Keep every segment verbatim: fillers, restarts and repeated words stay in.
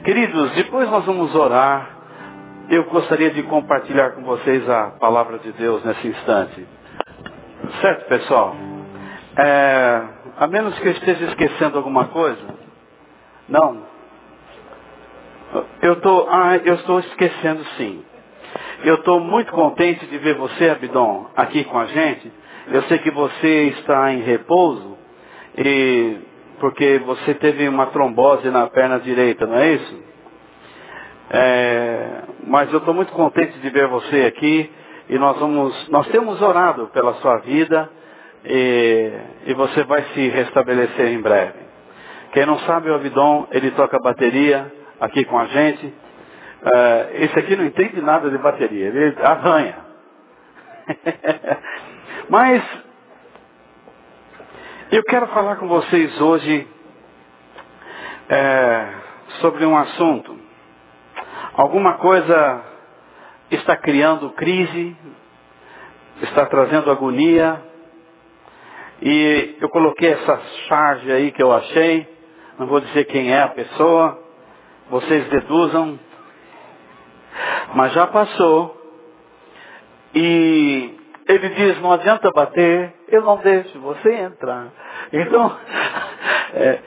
Queridos, depois nós vamos orar. Eu gostaria de compartilhar com vocês a palavra de Deus nesse instante. Certo, pessoal? É, a menos que eu esteja esquecendo alguma coisa. Não. Eu tô, ah, eu estou esquecendo sim. Eu estou muito contente de ver você, Abidon, aqui com a gente. Eu sei que você está em repouso, e, porque você teve uma trombose na perna direita, não é isso? É, mas eu estou muito contente de ver você aqui, e nós vamos, nós temos orado pela sua vida, e, e você vai se restabelecer em breve. Quem não sabe, o Abidon, ele toca bateria aqui com a gente. Uh, esse aqui não entende nada de bateria, ele arranha. Mas eu quero falar com vocês hoje é, sobre um assunto. Alguma coisa está criando crise, está trazendo agonia, e eu coloquei essa charge aí que eu achei. Não vou dizer quem é a pessoa, vocês deduzam. Mas já passou. E ele diz, não adianta bater, eu não deixo você entrar. Então, é,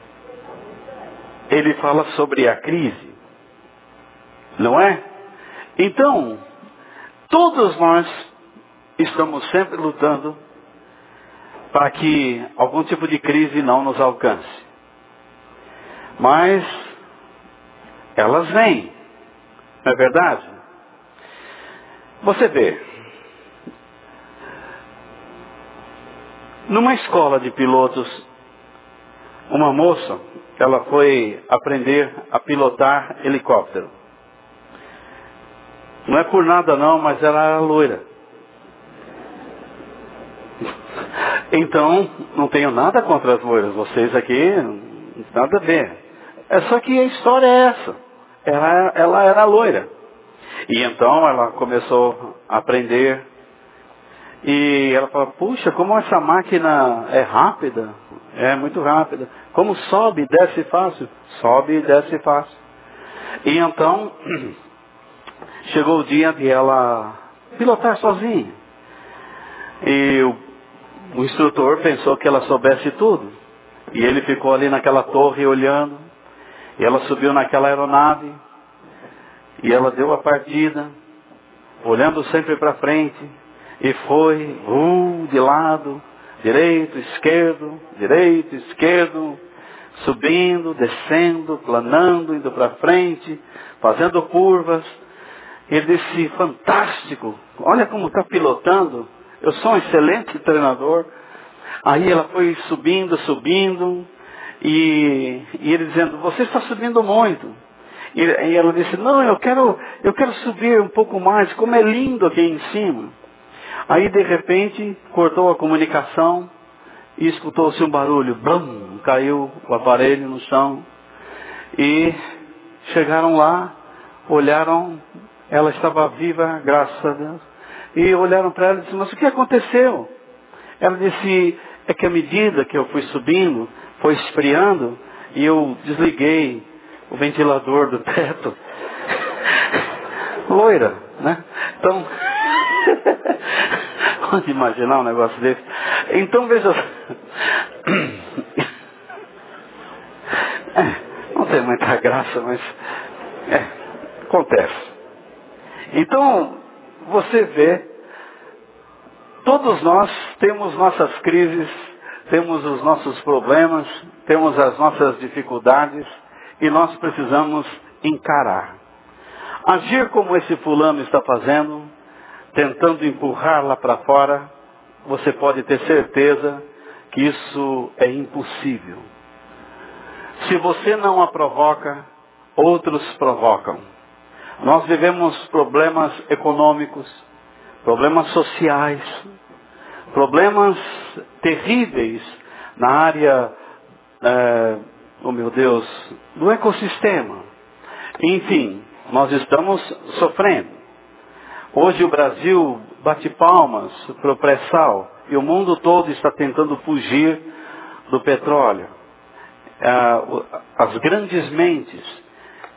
ele fala sobre a crise. Não é? Então, todos nós estamos sempre lutando para que algum tipo de crise não nos alcance. Mas elas vêm. Não é verdade? Você vê, numa escola de pilotos, uma moça, ela foi aprender a pilotar helicóptero. Não é por nada não, mas ela era loira. Então, não tenho nada contra as loiras. Vocês aqui, nada a ver. É só que a história é essa. Ela, ela era loira. E então ela começou a aprender. E ela falou, puxa, como essa máquina é rápida. É muito rápida. Como sobe e desce fácil. Sobe e desce fácil. E então, chegou o dia de ela pilotar sozinha. E o, o instrutor pensou que ela soubesse tudo. E ele ficou ali naquela torre olhando. E ela subiu naquela aeronave. E ela deu a partida, olhando sempre para frente, e foi, uh, de lado, direito, esquerdo, direito, esquerdo, subindo, descendo, planando, indo para frente, fazendo curvas. Ele disse, fantástico, olha como está pilotando, eu sou um excelente treinador. Aí ela foi subindo, subindo, e, e ele dizendo, você está subindo muito. E ela disse, não, eu quero, eu quero subir um pouco mais, como é lindo aqui em cima. Aí de repente cortou a comunicação e escutou-se um barulho, brum, caiu o aparelho no chão. E chegaram lá, olharam, ela estava viva, graças a Deus. E olharam para ela e disseram, mas o que aconteceu? Ela disse, é que à medida que eu fui subindo, foi esfriando e eu desliguei o ventilador do teto. Loira, né? Então, pode imaginar um negócio desse. Então, veja, é, não tem muita graça, mas é, acontece. Então, você vê, todos nós temos nossas crises, temos os nossos problemas, temos as nossas dificuldades, e nós precisamos encarar. Agir como esse fulano está fazendo, tentando empurrar lá para fora, você pode ter certeza que isso é impossível. Se você não a provoca, outros provocam. Nós vivemos problemas econômicos, problemas sociais, problemas terríveis na área é, oh meu Deus, do ecossistema. Enfim, nós estamos sofrendo. Hoje o Brasil bate palmas para o pré-sal e o mundo todo está tentando fugir do petróleo. As grandes mentes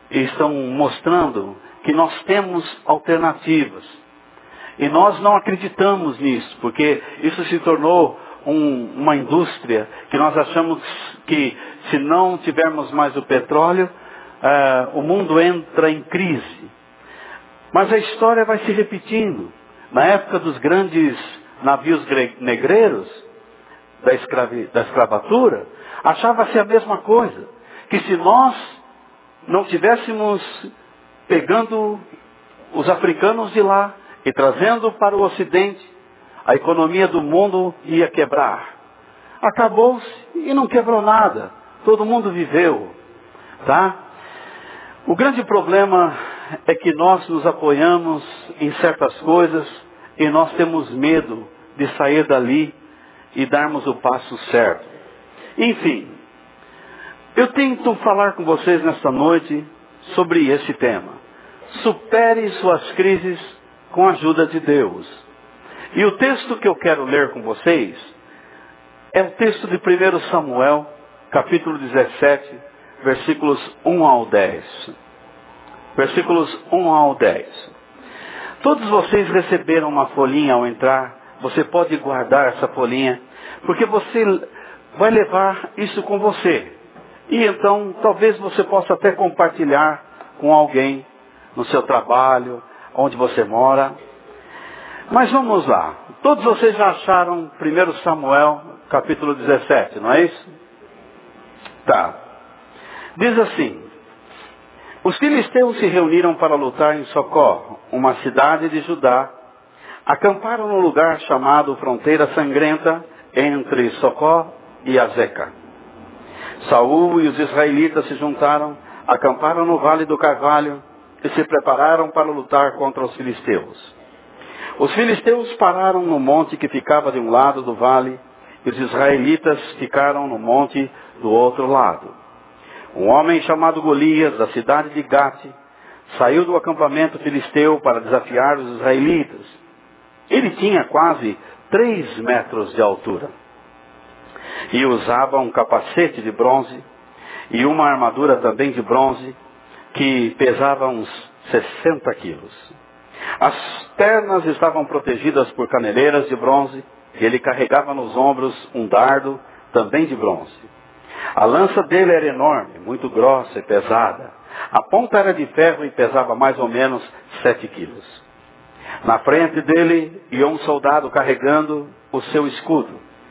e estão mostrando que nós temos alternativas. E nós não acreditamos nisso, porque isso se tornou um, uma indústria que nós achamos que se não tivermos mais o petróleo, uh, o mundo entra em crise. Mas a história vai se repetindo. Na época dos grandes navios negreiros, da, escravi, da escravatura, achava-se a mesma coisa. Que se nós não tivéssemos pegando os africanos de lá e trazendo para o Ocidente, a economia do mundo ia quebrar. Acabou-se e não quebrou nada. Todo mundo viveu. Tá? O grande problema é que nós nos apoiamos em certas coisas e nós temos medo de sair dali e darmos o passo certo. Enfim, eu tento falar com vocês nesta noite sobre esse tema. Supere suas crises com a ajuda de Deus. E o texto que eu quero ler com vocês é o texto de primeiro Samuel, capítulo dezessete, versículos um ao dez. Versículos um ao dez. Todos vocês receberam uma folhinha ao entrar. Você pode guardar essa folhinha, porque você vai levar isso com você. E então, talvez você possa até compartilhar com alguém no seu trabalho, onde você mora. Mas vamos lá. Todos vocês já acharam primeiro Samuel, capítulo dezessete, não é isso? Tá. Diz assim: os filisteus se reuniram para lutar em Socó, uma cidade de Judá. Acamparam num lugar chamado Fronteira Sangrenta, entre Socó e Azeca. Saul e os israelitas se juntaram, acamparam no Vale do Carvalho e se prepararam para lutar contra os filisteus. Os filisteus pararam no monte que ficava de um lado do vale, e os israelitas ficaram no monte do outro lado. Um homem chamado Golias, da cidade de Gate, saiu do acampamento filisteu para desafiar os israelitas. Ele tinha quase três metros de altura. E usava um capacete de bronze e uma armadura também de bronze que pesava uns sessenta quilos. As pernas estavam protegidas por caneleiras de bronze e ele carregava nos ombros um dardo também de bronze. A lança dele era enorme, muito grossa e pesada. A ponta era de ferro e pesava mais ou menos sete quilos. Na frente dele ia um soldado carregando o seu escudo.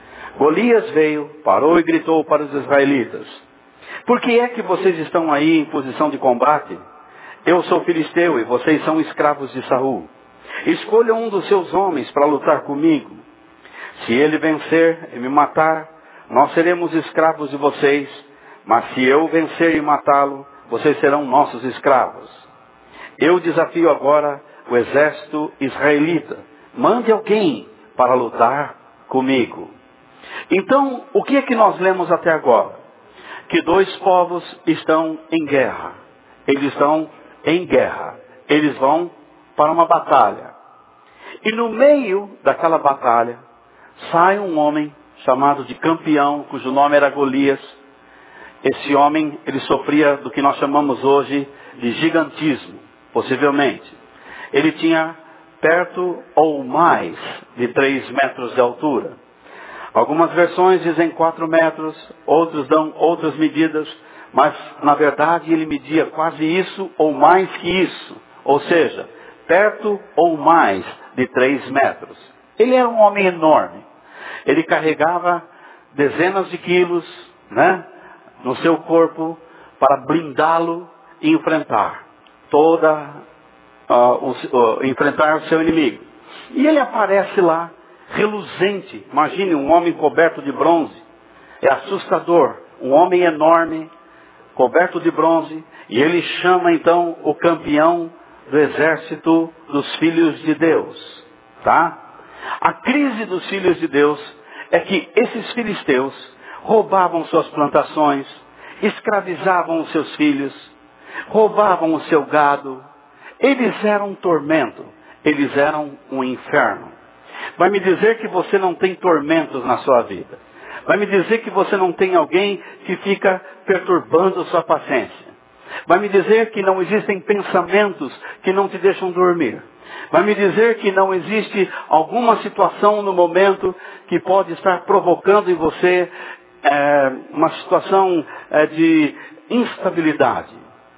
Golias veio, parou e gritou para os israelitas: por que é que vocês estão aí em posição de combate? Eu sou filisteu e vocês são escravos de Saul. Escolham um dos seus homens para lutar comigo. Se ele vencer e me matar, nós seremos escravos de vocês. Mas se eu vencer e matá-lo, vocês serão nossos escravos. Eu desafio agora o exército israelita. Mande alguém para lutar comigo. Então, o que é que nós lemos até agora? Que dois povos estão em guerra. Eles estão em guerra. Eles vão para uma batalha. E no meio daquela batalha, sai um homem chamado de campeão, cujo nome era Golias. Esse homem, ele sofria do que nós chamamos hoje de gigantismo, possivelmente. Ele tinha perto ou mais de três metros de altura. Algumas versões dizem quatro metros, outros dão outras medidas, mas na verdade ele media quase isso ou mais que isso. Ou seja, perto ou mais de três metros. Ele era um homem enorme. Ele carregava dezenas de quilos, né, no seu corpo para blindá-lo e enfrentar toda uh, o, uh, enfrentar o seu inimigo. E ele aparece lá, reluzente. Imagine um homem coberto de bronze. É assustador. Um homem enorme, coberto de bronze. E ele chama então o campeão do exército dos filhos de Deus. Tá? A crise dos filhos de Deus é que esses filisteus roubavam suas plantações, escravizavam os seus filhos, roubavam o seu gado. Eles eram um tormento. Eles eram um inferno. Vai me dizer que você não tem tormentos na sua vida. Vai me dizer que você não tem alguém que fica perturbando sua paciência. Vai me dizer que não existem pensamentos que não te deixam dormir. Vai me dizer que não existe alguma situação no momento que pode estar provocando em você é, uma situação é, de instabilidade.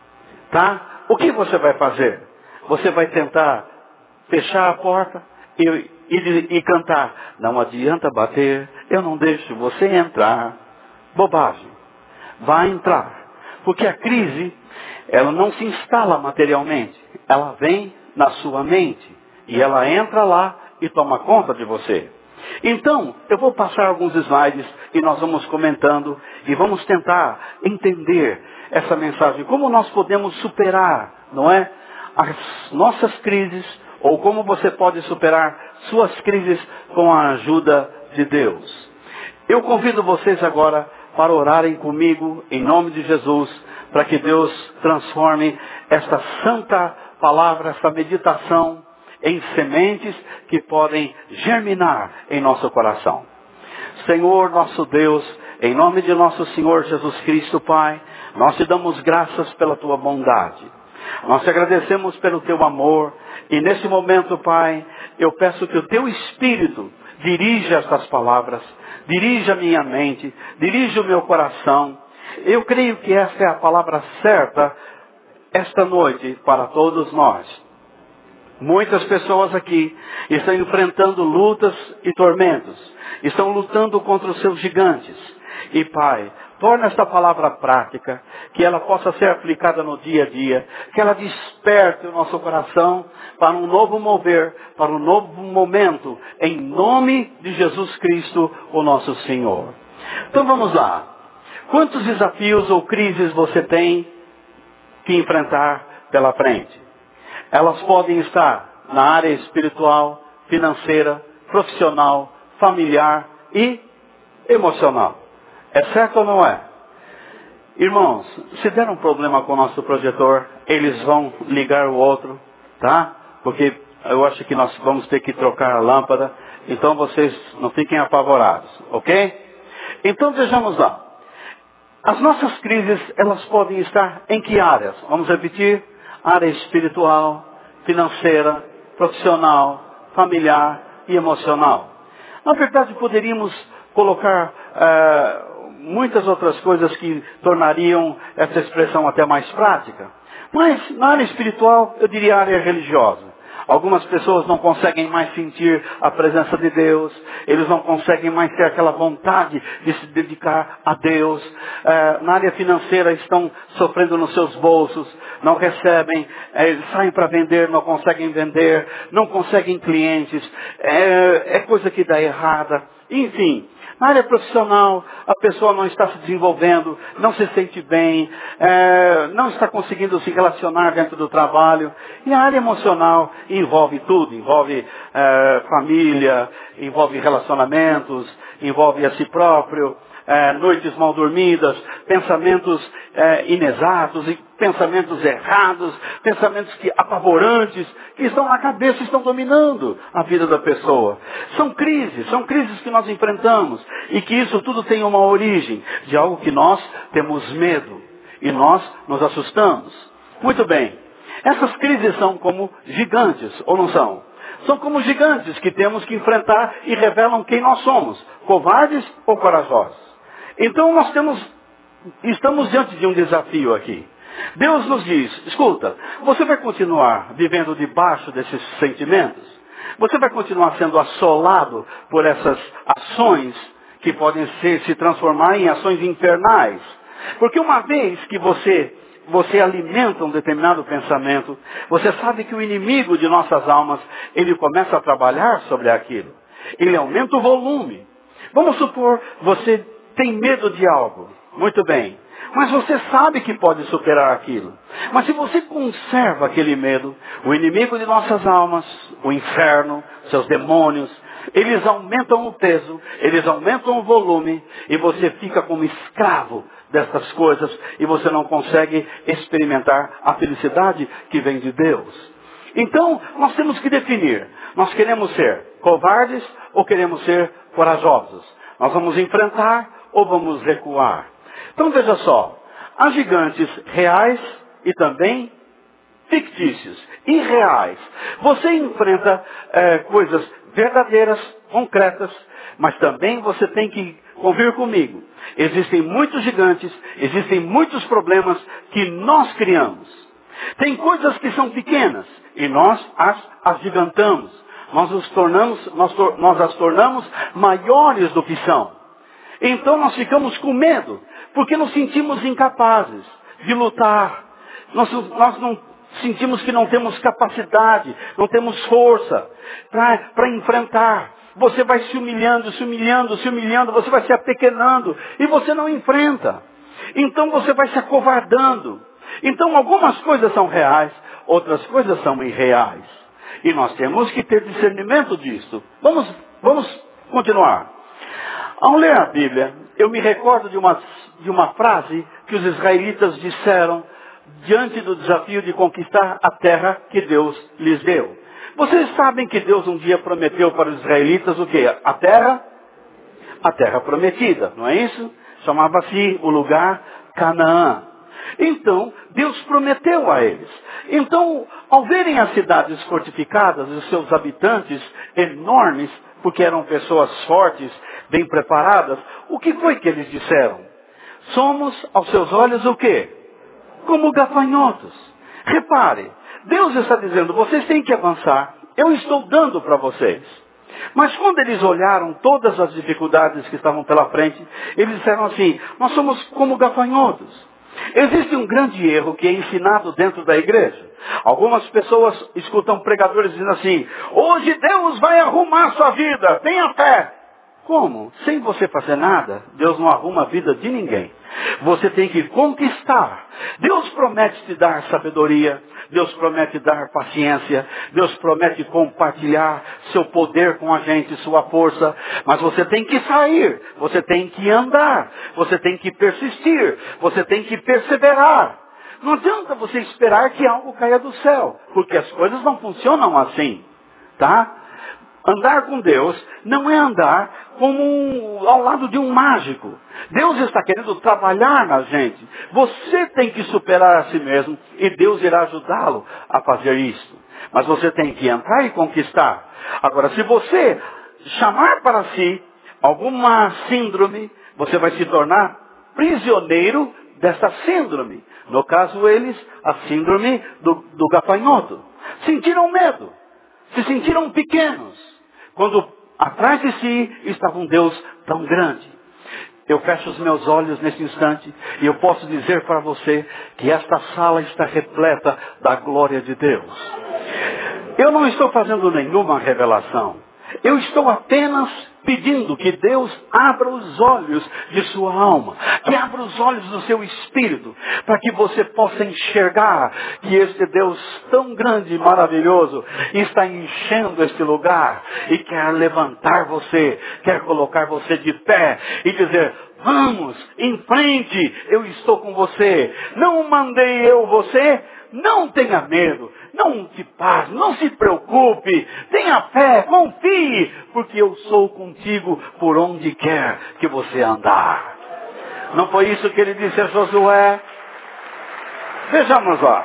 Tá? O que você vai fazer? Você vai tentar fechar a porta e, e, e cantar. Não adianta bater, eu não deixo você entrar. Bobagem. Vai entrar. Porque a crise, ela não se instala materialmente. Ela vem na sua mente. E ela entra lá e toma conta de você. Então, eu vou passar alguns slides e nós vamos comentando e vamos tentar entender essa mensagem. Como nós podemos superar, não é? As nossas crises, ou como você pode superar suas crises com a ajuda de Deus. Eu convido vocês agora para orarem comigo, em nome de Jesus, para que Deus transforme esta santa palavra, esta meditação, em sementes que podem germinar em nosso coração. Senhor, nosso Deus, em nome de nosso Senhor Jesus Cristo, Pai, nós te damos graças pela tua bondade. Nós te agradecemos pelo teu amor. E nesse momento, Pai, eu peço que o teu Espírito dirija estas palavras, dirija a minha mente, dirija o meu coração. Eu creio que esta é a palavra certa esta noite para todos nós. Muitas pessoas aqui estão enfrentando lutas e tormentos. Estão lutando contra os seus gigantes. E Pai, torna esta palavra prática, que ela possa ser aplicada no dia a dia, que ela desperte o nosso coração para um novo mover, para um novo momento, em nome de Jesus Cristo, o nosso Senhor. Então vamos lá. Quantos desafios ou crises você tem que enfrentar pela frente? Elas podem estar na área espiritual, financeira, profissional, familiar e emocional. É certo ou não é? Irmãos, se der um problema com o nosso projetor, eles vão ligar o outro, tá? Porque eu acho que nós vamos ter que trocar a lâmpada, então vocês não fiquem apavorados, ok? Então vejamos lá. As nossas crises, elas podem estar em que áreas? Vamos repetir? Área espiritual, financeira, profissional, familiar e emocional. Na verdade, poderíamos colocar eh, muitas outras coisas que tornariam essa expressão até mais prática. Mas na área espiritual, eu diria área religiosa. Algumas pessoas não conseguem mais sentir a presença de Deus. Eles não conseguem mais ter aquela vontade de se dedicar a Deus. É, na área financeira estão sofrendo nos seus bolsos. Não recebem. É, saem para vender, não conseguem vender. Não conseguem clientes. É, é coisa que dá errada. Enfim. Na área profissional, a pessoa não está se desenvolvendo, não se sente bem, é, não está conseguindo se relacionar dentro do trabalho. E a área emocional envolve tudo, envolve é, família, envolve relacionamentos, envolve a si próprio, é, noites mal dormidas, pensamentos é, inexatos, e pensamentos errados, pensamentos que, apavorantes, que estão na cabeça, estão dominando a vida da pessoa. São crises, são crises que nós enfrentamos, e que isso tudo tem uma origem de algo que nós temos medo, e nós nos assustamos. Muito bem, essas crises são como gigantes, ou não são? São como gigantes que temos que enfrentar e revelam quem nós somos, covardes ou corajosos. Então nós temos, estamos diante de um desafio aqui. Deus nos diz, escuta, você vai continuar vivendo debaixo desses sentimentos? Você vai continuar sendo assolado por essas ações que podem ser, se transformar em ações infernais? Porque uma vez que você, você alimenta um determinado pensamento, você sabe que o inimigo de nossas almas, ele começa a trabalhar sobre aquilo. Ele aumenta o volume. Vamos supor, você tem medo de algo. Muito bem. Mas você sabe que pode superar aquilo. Mas se você conserva aquele medo, o inimigo de nossas almas, o inferno, seus demônios, eles aumentam o peso, eles aumentam o volume, e você fica como escravo destas coisas, e você não consegue experimentar a felicidade que vem de Deus. Então, nós temos que definir, nós queremos ser covardes ou queremos ser corajosos? Nós vamos enfrentar ou vamos recuar? Então veja só, Há gigantes reais e também fictícios, irreais. Você enfrenta é, coisas verdadeiras, concretas, mas também você tem que convir comigo. Existem muitos gigantes, existem muitos problemas que nós criamos. Tem coisas que são pequenas e nós as agigantamos. Nós, os tornamos, nós, nós as tornamos maiores do que são. Então nós ficamos com medo, porque nos sentimos incapazes de lutar. Nós, nós não sentimos que não temos capacidade, não temos força para enfrentar. Você vai se humilhando, se humilhando, se humilhando, você vai se apequenando e você não enfrenta. Então você vai se acovardando. Então algumas coisas são reais, outras coisas são irreais. E nós temos que ter discernimento disso. Vamos, vamos continuar. Ao ler a Bíblia, eu me recordo de uma, de uma frase que os israelitas disseram diante do desafio de conquistar a terra que Deus lhes deu. Vocês sabem que Deus um dia prometeu para os israelitas o quê? A terra? A terra prometida, não é isso? Chamava-se o lugar Canaã. Então, Deus prometeu a eles. Então, ao verem as cidades fortificadas, os seus habitantes enormes, porque eram pessoas fortes, bem preparadas, o que foi que eles disseram? Somos, aos seus olhos, o quê? Como gafanhotos. Repare, Deus está dizendo, vocês têm que avançar, eu estou dando para vocês. Mas quando eles olharam todas as dificuldades que estavam pela frente, eles disseram assim, nós somos como gafanhotos. Existe um grande erro que é ensinado dentro da igreja. Algumas pessoas escutam pregadores dizendo assim, hoje Deus vai arrumar sua vida, tenha fé. Como? Sem você fazer nada, Deus não arruma a vida de ninguém. Você tem que conquistar. Deus promete te dar sabedoria. Deus promete dar paciência. Deus promete compartilhar seu poder com a gente, sua força. Mas você tem que sair. Você tem que andar. Você tem que persistir. Você tem que perseverar. Não adianta você esperar que algo caia do céu. Porque as coisas não funcionam assim. Tá? Andar com Deus não é andar como um, ao lado de um mágico. Deus está querendo trabalhar na gente. Você tem que superar a si mesmo e Deus irá ajudá-lo a fazer isso. Mas você tem que entrar e conquistar. Agora, se você chamar para si alguma síndrome, você vai se tornar prisioneiro dessa síndrome. No caso, eles, a síndrome do, do gafanhoto. Sentiram medo. Se sentiram pequenos. Quando atrás de si estava um Deus tão grande. Eu fecho os meus olhos nesse instante e eu posso dizer para você que esta sala está repleta da glória de Deus. Eu não estou fazendo nenhuma revelação. Eu estou apenas pedindo que Deus abra os olhos de sua alma, que abra os olhos do seu espírito, para que você possa enxergar que este Deus tão grande e maravilhoso está enchendo este lugar e quer levantar você, quer colocar você de pé e dizer, vamos, em frente, eu estou com você. Não mandei eu você? Não tenha medo, não te passe, não se preocupe, tenha fé, confie, porque eu sou contigo por onde quer que você andar. Não foi isso que ele disse a Josué? Vejamos lá.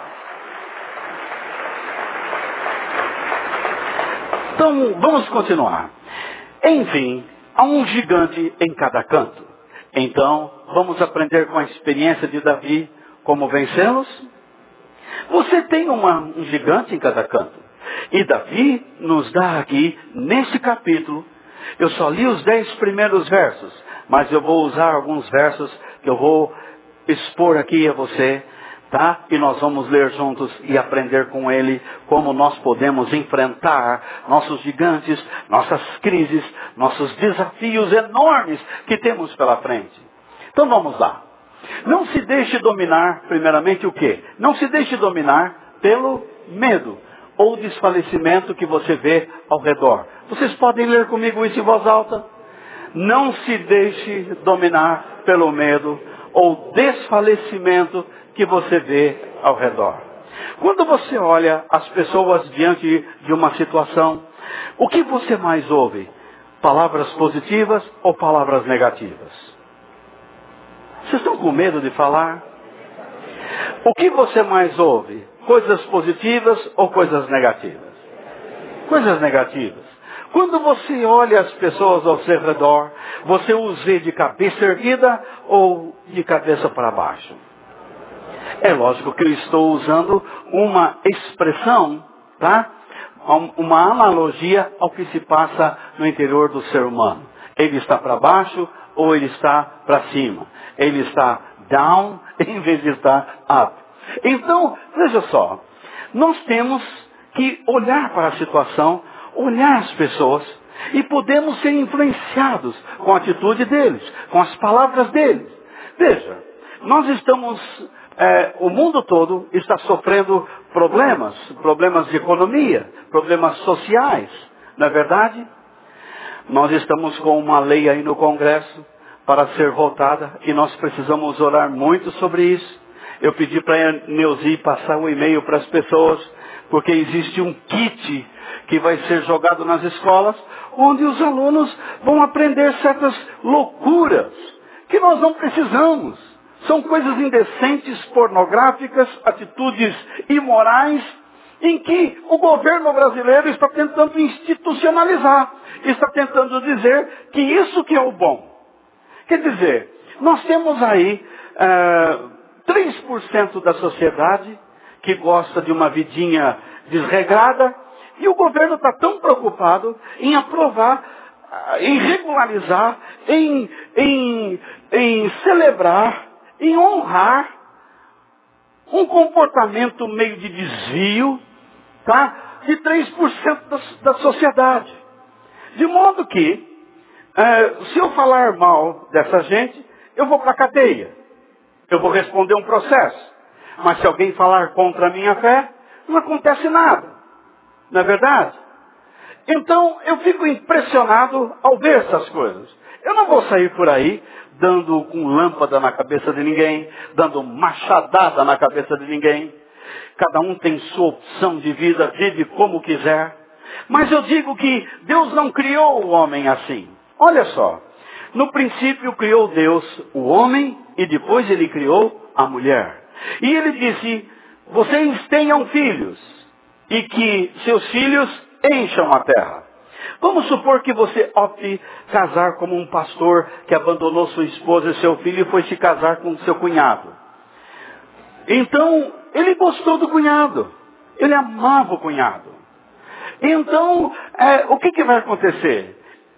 Então, vamos continuar. Enfim, há um gigante em cada canto. Então, vamos aprender com a experiência de Davi como vencê-los? Você tem uma, um gigante em cada canto. E Davi nos dá aqui, nesse capítulo, eu só li os dez primeiros versos, mas eu vou usar alguns versos que eu vou expor aqui a você, tá? E nós vamos ler juntos e aprender com ele como nós podemos enfrentar nossos gigantes, nossas crises, nossos desafios enormes que temos pela frente. Então vamos lá. Não se deixe dominar, primeiramente o quê? Não se deixe dominar pelo medo ou desfalecimento que você vê ao redor. Vocês podem ler comigo isso em voz alta? Não se deixe dominar pelo medo ou desfalecimento que você vê ao redor. Quando você olha as pessoas diante de uma situação, o que você mais ouve? Palavras positivas ou palavras negativas? Vocês estão com medo de falar? O que você mais ouve? Coisas positivas ou coisas negativas? Coisas negativas. Quando você olha as pessoas ao seu redor, você os vê de cabeça erguida ou de cabeça para baixo? É lógico que eu estou usando uma expressão, tá? Uma analogia ao que se passa no interior do ser humano. Ele está para baixo ou ele está para cima? Ele está down em vez de estar up. Então, veja só, nós temos que olhar para a situação, olhar as pessoas e podemos ser influenciados com a atitude deles, com as palavras deles. Veja, nós estamos, é, o mundo todo está sofrendo problemas, problemas de economia, problemas sociais, não é verdade? Nós estamos com uma lei aí no Congresso para ser votada e nós precisamos orar muito sobre isso. Eu pedi para a Neuzi passar um e-mail para as pessoas, porque existe um kit que vai ser jogado nas escolas, onde os alunos vão aprender certas loucuras que nós não precisamos. São coisas indecentes, pornográficas, atitudes imorais, em que o governo brasileiro está tentando institucionalizar, está tentando dizer que isso que é o bom. Quer dizer, nós temos aí uh, três por cento da sociedade que gosta de uma vidinha desregrada, e o governo está tão preocupado em aprovar, em regularizar, em, em, em celebrar, em honrar um comportamento meio de desvio, tá? De três por cento da, da sociedade. De modo que, é, se eu falar mal dessa gente, eu vou para a cadeia. Eu vou responder um processo. Mas se alguém falar contra a minha fé, não acontece nada. Não é verdade? Então, eu fico impressionado ao ver essas coisas. Eu não vou sair por aí dando com lâmpada na cabeça de ninguém, dando machadada na cabeça de ninguém. Cada um tem sua opção de vida, vive como quiser. Mas eu digo que Deus não criou o homem assim. Olha só, no princípio criou Deus o homem e depois ele criou a mulher. E ele disse, vocês tenham filhos e que seus filhos encham a terra. Vamos supor que você opte casar como um pastor que abandonou sua esposa e seu filho e foi se casar com seu cunhado. Então, ele gostou do cunhado. Ele amava o cunhado. Então, é, o que, que vai acontecer?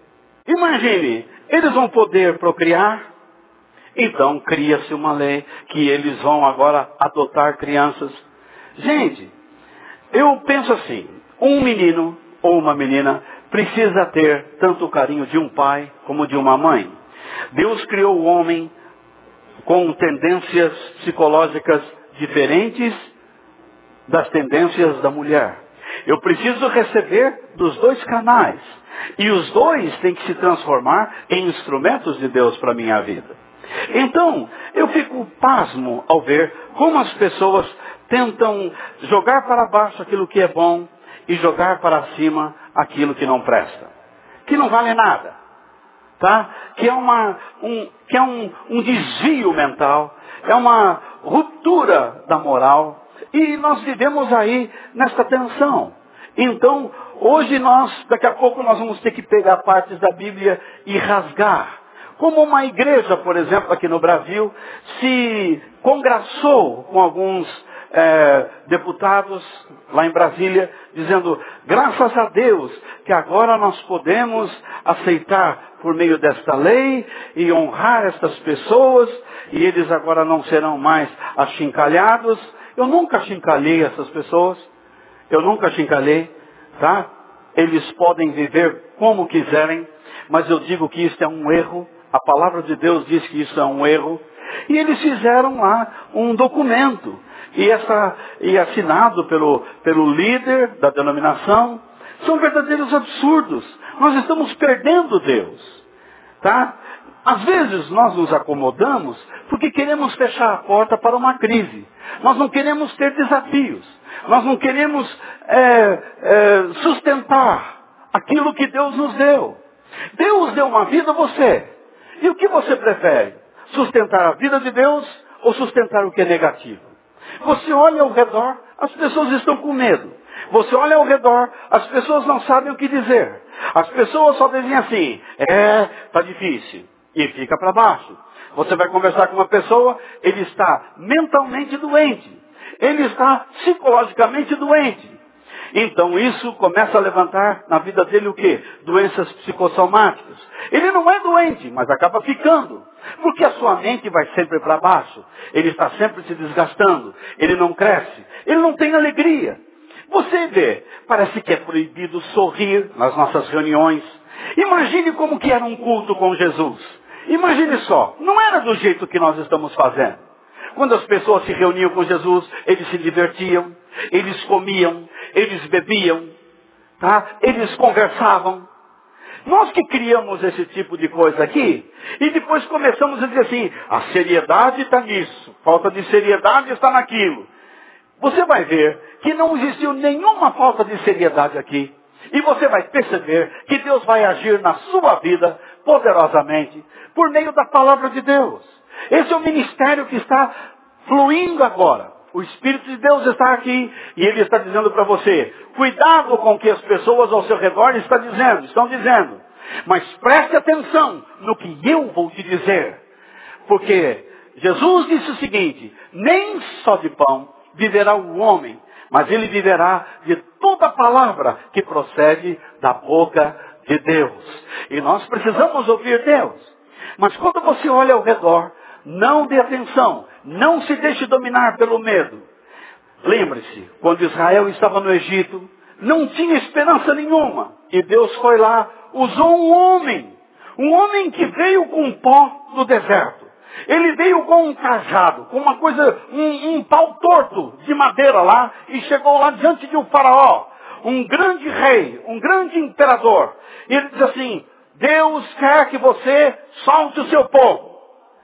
Imagine, eles vão poder procriar. Então, cria-se uma lei que eles vão agora adotar crianças. Gente, eu penso assim, um menino ou uma menina precisa ter tanto o carinho de um pai como de uma mãe. Deus criou o homem com tendências psicológicas diferentes das tendências da mulher. Eu preciso receber dos dois canais. E os dois têm que se transformar em instrumentos de Deus para a minha vida. Então, eu fico pasmo ao ver como as pessoas tentam jogar para baixo aquilo que é bom e jogar para cima aquilo que não presta. Que não vale nada. Tá? Que é, uma, um, que é um, um desvio mental. É uma ruptura da moral. E nós vivemos aí nesta tensão. Então, hoje nós, daqui a pouco nós vamos ter que pegar partes da Bíblia e rasgar. Como uma igreja, por exemplo, aqui no Brasil, se congraçou com alguns é, deputados lá em Brasília, dizendo, graças a Deus, que agora nós podemos aceitar por meio desta lei e honrar estas pessoas, e eles agora não serão mais achincalhados. Eu nunca achincalhei essas pessoas, eu nunca achincalhei, tá? Eles podem viver como quiserem, mas eu digo que isso é um erro. A palavra de Deus diz que isso é um erro. E eles fizeram lá um documento. E, essa, e assinado pelo, pelo líder da denominação. São verdadeiros absurdos. Nós estamos perdendo Deus. Tá? Às vezes nós nos acomodamos porque queremos fechar a porta para uma crise. Nós não queremos ter desafios. Nós não queremos é, é, sustentar aquilo que Deus nos deu. Deus deu uma vida a você. E o que você prefere? Sustentar a vida de Deus ou sustentar o que é negativo? Você olha ao redor, as pessoas estão com medo. Você olha ao redor, as pessoas não sabem o que dizer. As pessoas só dizem assim, é, tá difícil. E fica para baixo. Você vai conversar com uma pessoa, ele está mentalmente doente. Ele está psicologicamente doente. Então isso começa a levantar na vida dele o quê? Doenças psicossomáticas. Ele não é doente, mas acaba ficando. Porque a sua mente vai sempre para baixo. Ele está sempre se desgastando. Ele não cresce. Ele não tem alegria. Você vê, parece que é proibido sorrir nas nossas reuniões. Imagine como que era um culto com Jesus. Imagine só, não era do jeito que nós estamos fazendo. Quando as pessoas se reuniam com Jesus, eles se divertiam, eles comiam, eles bebiam, tá? Eles conversavam. Nós que criamos esse tipo de coisa aqui, e depois começamos a dizer assim, a seriedade está nisso, falta de seriedade está naquilo. Você vai ver que não existiu nenhuma falta de seriedade aqui. E você vai perceber que Deus vai agir na sua vida poderosamente por meio da palavra de Deus. Esse é o ministério que está fluindo agora. O Espírito de Deus está aqui e Ele está dizendo para você, cuidado com o que as pessoas ao seu redor estão dizendo, estão dizendo. Mas preste atenção no que eu vou te dizer. Porque Jesus disse o seguinte, nem só de pão viverá o homem, mas ele viverá de toda palavra que procede da boca de Deus. E nós precisamos ouvir Deus. Mas quando você olha ao redor, não dê atenção, não se deixe dominar pelo medo. Lembre-se, quando Israel estava no Egito, não tinha esperança nenhuma. E Deus foi lá, usou um homem, um homem que veio com pó do deserto. Ele veio com um cajado, com uma coisa, um, um pau torto de madeira lá, e chegou lá diante de um faraó, um grande rei, um grande imperador. E ele diz assim, Deus quer que você solte o seu povo.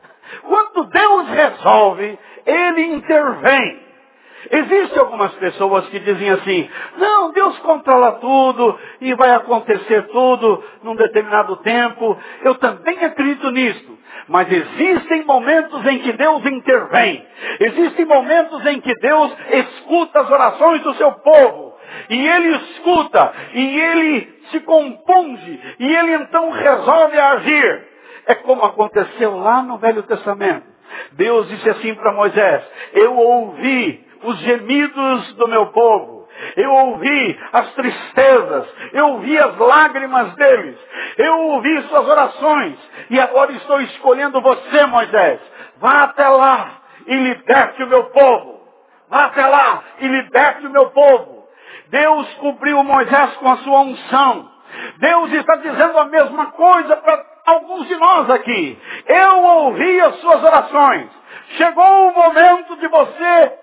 Quando Deus resolve, Ele intervém. Existem algumas pessoas que dizem assim, não, Deus controla tudo e vai acontecer tudo num determinado tempo. Eu também acredito nisso. Mas existem momentos em que Deus intervém. Existem momentos em que Deus escuta as orações do seu povo. E Ele escuta, e Ele se compunge, e Ele então resolve agir. É como aconteceu lá no Velho Testamento. Deus disse assim para Moisés, eu ouvi os gemidos do meu povo. Eu ouvi as tristezas, eu ouvi as lágrimas deles, eu ouvi suas orações, e agora estou escolhendo você, Moisés. Vá até lá e liberte o meu povo. Vá até lá e liberte o meu povo. Deus cobriu Moisés com a sua unção. Deus está dizendo a mesma coisa para alguns de nós aqui. Eu ouvi as suas orações. Chegou o momento de você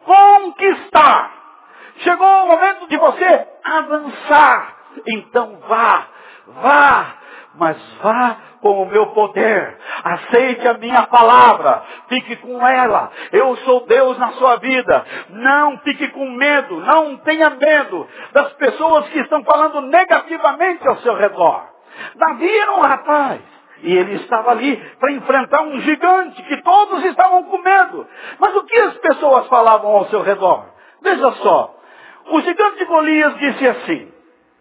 conquistar. Chegou o momento de você avançar. Então vá, vá, mas vá com o meu poder. Aceite a minha palavra. Fique com ela. Eu sou Deus na sua vida. Não fique com medo. Não tenha medo das pessoas que estão falando negativamente ao seu redor. Davi era um rapaz. E ele estava ali para enfrentar um gigante que todos estavam com medo. Mas o que as pessoas falavam ao seu redor? Veja só. O gigante de Golias disse assim,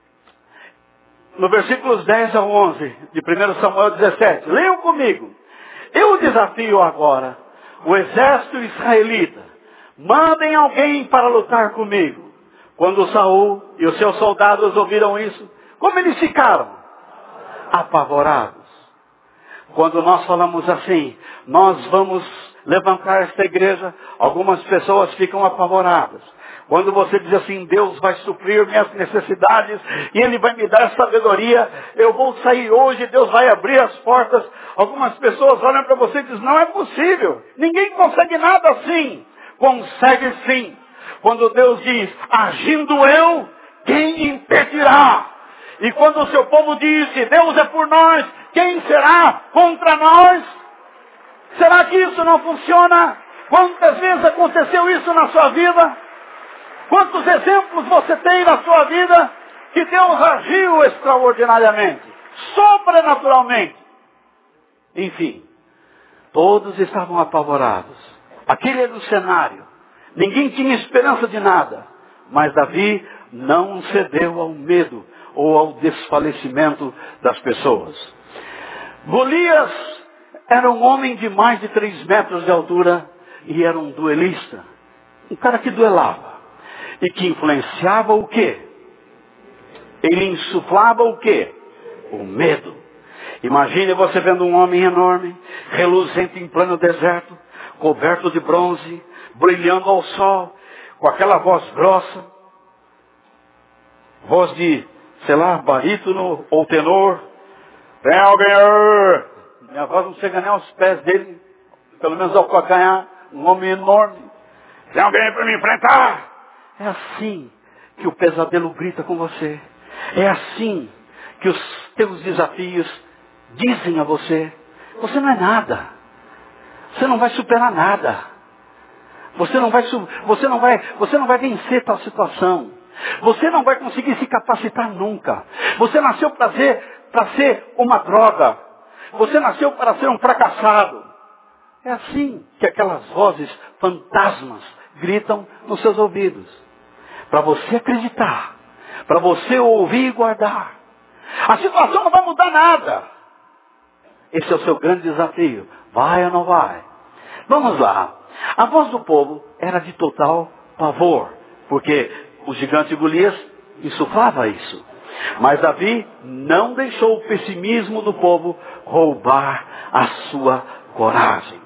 no versículos dez a onze, de primeiro Samuel dezessete, leiam comigo. Eu desafio agora o exército israelita, mandem alguém para lutar comigo. Quando Saul e os seus soldados ouviram isso, como eles ficaram? Apavorados. Quando nós falamos assim, nós vamos levantar esta igreja, algumas pessoas ficam apavoradas. Quando você diz assim, Deus vai suprir minhas necessidades e Ele vai me dar sabedoria, eu vou sair hoje, Deus vai abrir as portas. Algumas pessoas olham para você e dizem, não é possível, ninguém consegue nada assim. Consegue sim. Quando Deus diz, agindo eu, quem impedirá? E quando o seu povo diz que Deus é por nós, quem será contra nós? Será que isso não funciona? Quantas vezes aconteceu isso na sua vida? Quantos exemplos você tem na sua vida que Deus agiu extraordinariamente, sobrenaturalmente? Enfim, todos estavam apavorados. Aquele era o cenário. Ninguém tinha esperança de nada. Mas Davi não cedeu ao medo ou ao desfalecimento das pessoas. Golias era um homem de mais de três metros de altura e era um duelista. Um cara que duelava. E que influenciava o quê? Ele insuflava o quê? O medo. Imagine você vendo um homem enorme, reluzente em pleno deserto, coberto de bronze, brilhando ao sol, com aquela voz grossa, voz de, sei lá, barítono ou tenor. Tem alguém aí? Minha voz não chega nem aos pés dele, pelo menos ao calcanhar, um homem enorme. Tem alguém para me enfrentar? É assim que o pesadelo grita com você. É assim que os teus desafios dizem a você: você não é nada. Você não vai superar nada. Você não vai, você não vai, você não vai vencer tal situação. Você não vai conseguir se capacitar nunca. Você nasceu para ser, para ser uma droga. Você nasceu para ser um fracassado. É assim que aquelas vozes fantasmas gritam nos seus ouvidos. Para você acreditar. Para você ouvir e guardar. A situação não vai mudar nada. Esse é o seu grande desafio. Vai ou não vai? Vamos lá. A voz do povo era de total pavor. Porque o gigante Golias insuflava isso. Mas Davi não deixou o pessimismo do povo roubar a sua coragem.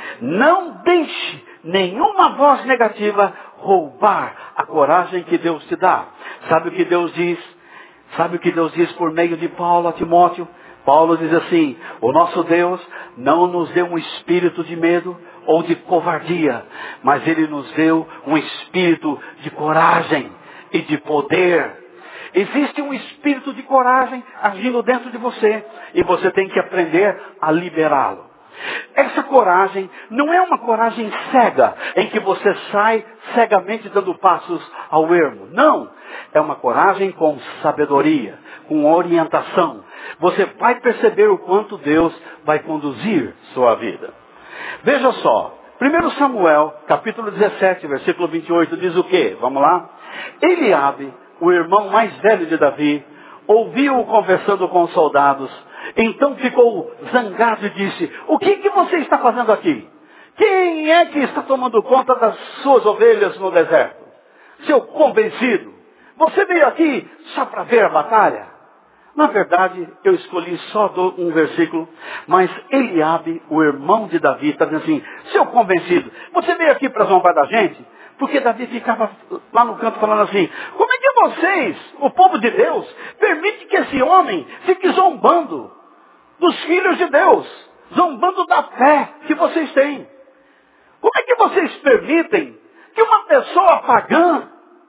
Não deixe nenhuma voz negativa roubar a coragem que Deus te dá. Sabe o que Deus diz? Sabe o que Deus diz por meio de Paulo a Timóteo? Paulo diz assim: o nosso Deus não nos deu um espírito de medo ou de covardia, mas Ele nos deu um espírito de coragem e de poder. Existe um espírito de coragem agindo dentro de você e você tem que aprender a liberá-lo. Essa coragem não é uma coragem cega, em que você sai cegamente dando passos ao ermo. Não, é uma coragem com sabedoria, com orientação. Você vai perceber o quanto Deus vai conduzir sua vida. Veja só, primeiro Samuel, capítulo dezessete, versículo vinte e oito, diz o quê? Vamos lá? Eliabe, o irmão mais velho de Davi, ouviu-o conversando com os soldados. Então ficou zangado e disse: o que, que você está fazendo aqui? Quem é que está tomando conta das suas ovelhas no deserto? Seu convencido, você veio aqui só para ver a batalha? Na verdade, eu escolhi só um versículo, mas Eliabe, o irmão de Davi, está dizendo assim: seu convencido, você veio aqui para zombar da gente? Porque Davi ficava lá no canto falando assim: como é que vocês, o povo de Deus, permite que esse homem fique zombando dos filhos de Deus, zombando da fé que vocês têm? Como é que vocês permitem que uma pessoa pagã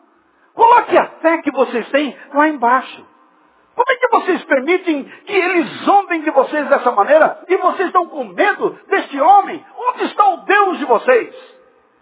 coloque a fé que vocês têm lá embaixo? Como é que vocês permitem que eles zombem de vocês dessa maneira e vocês estão com medo deste homem? Onde está o Deus de vocês?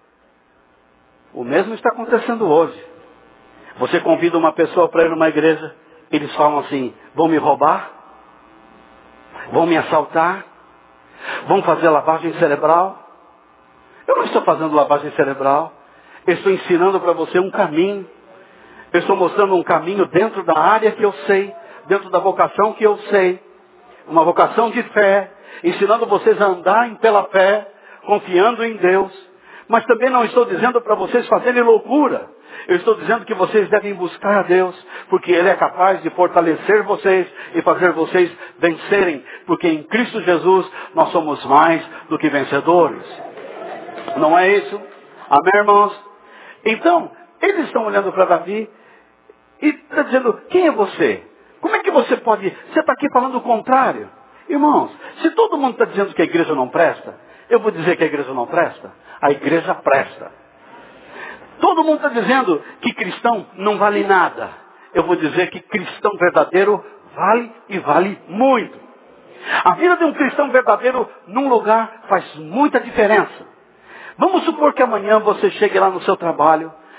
O mesmo está acontecendo hoje. Você convida uma pessoa para ir numa igreja, eles falam assim: vão me roubar? Vão me assaltar? Vão fazer lavagem cerebral? Eu não estou fazendo lavagem cerebral. Eu estou ensinando para você um caminho. Eu estou mostrando um caminho dentro da área que eu sei, dentro da vocação que eu sei. Uma vocação de fé, ensinando vocês a andarem pela fé, confiando em Deus. Mas também não estou dizendo para vocês fazerem loucura. Eu estou dizendo que vocês devem buscar a Deus, porque Ele é capaz de fortalecer vocês e fazer vocês vencerem. Porque em Cristo Jesus nós somos mais do que vencedores. Não é isso? Amém, irmãos? Então, eles estão olhando para Davi e está dizendo: quem é você? Como é que você pode... Você está aqui falando o contrário. Irmãos, se todo mundo está dizendo que a igreja não presta, eu vou dizer que a igreja não presta? A igreja presta. Todo mundo está dizendo que cristão não vale nada. Eu vou dizer que cristão verdadeiro vale e vale muito. A vida de um cristão verdadeiro num lugar faz muita diferença. Vamos supor que amanhã você chegue lá no seu trabalho,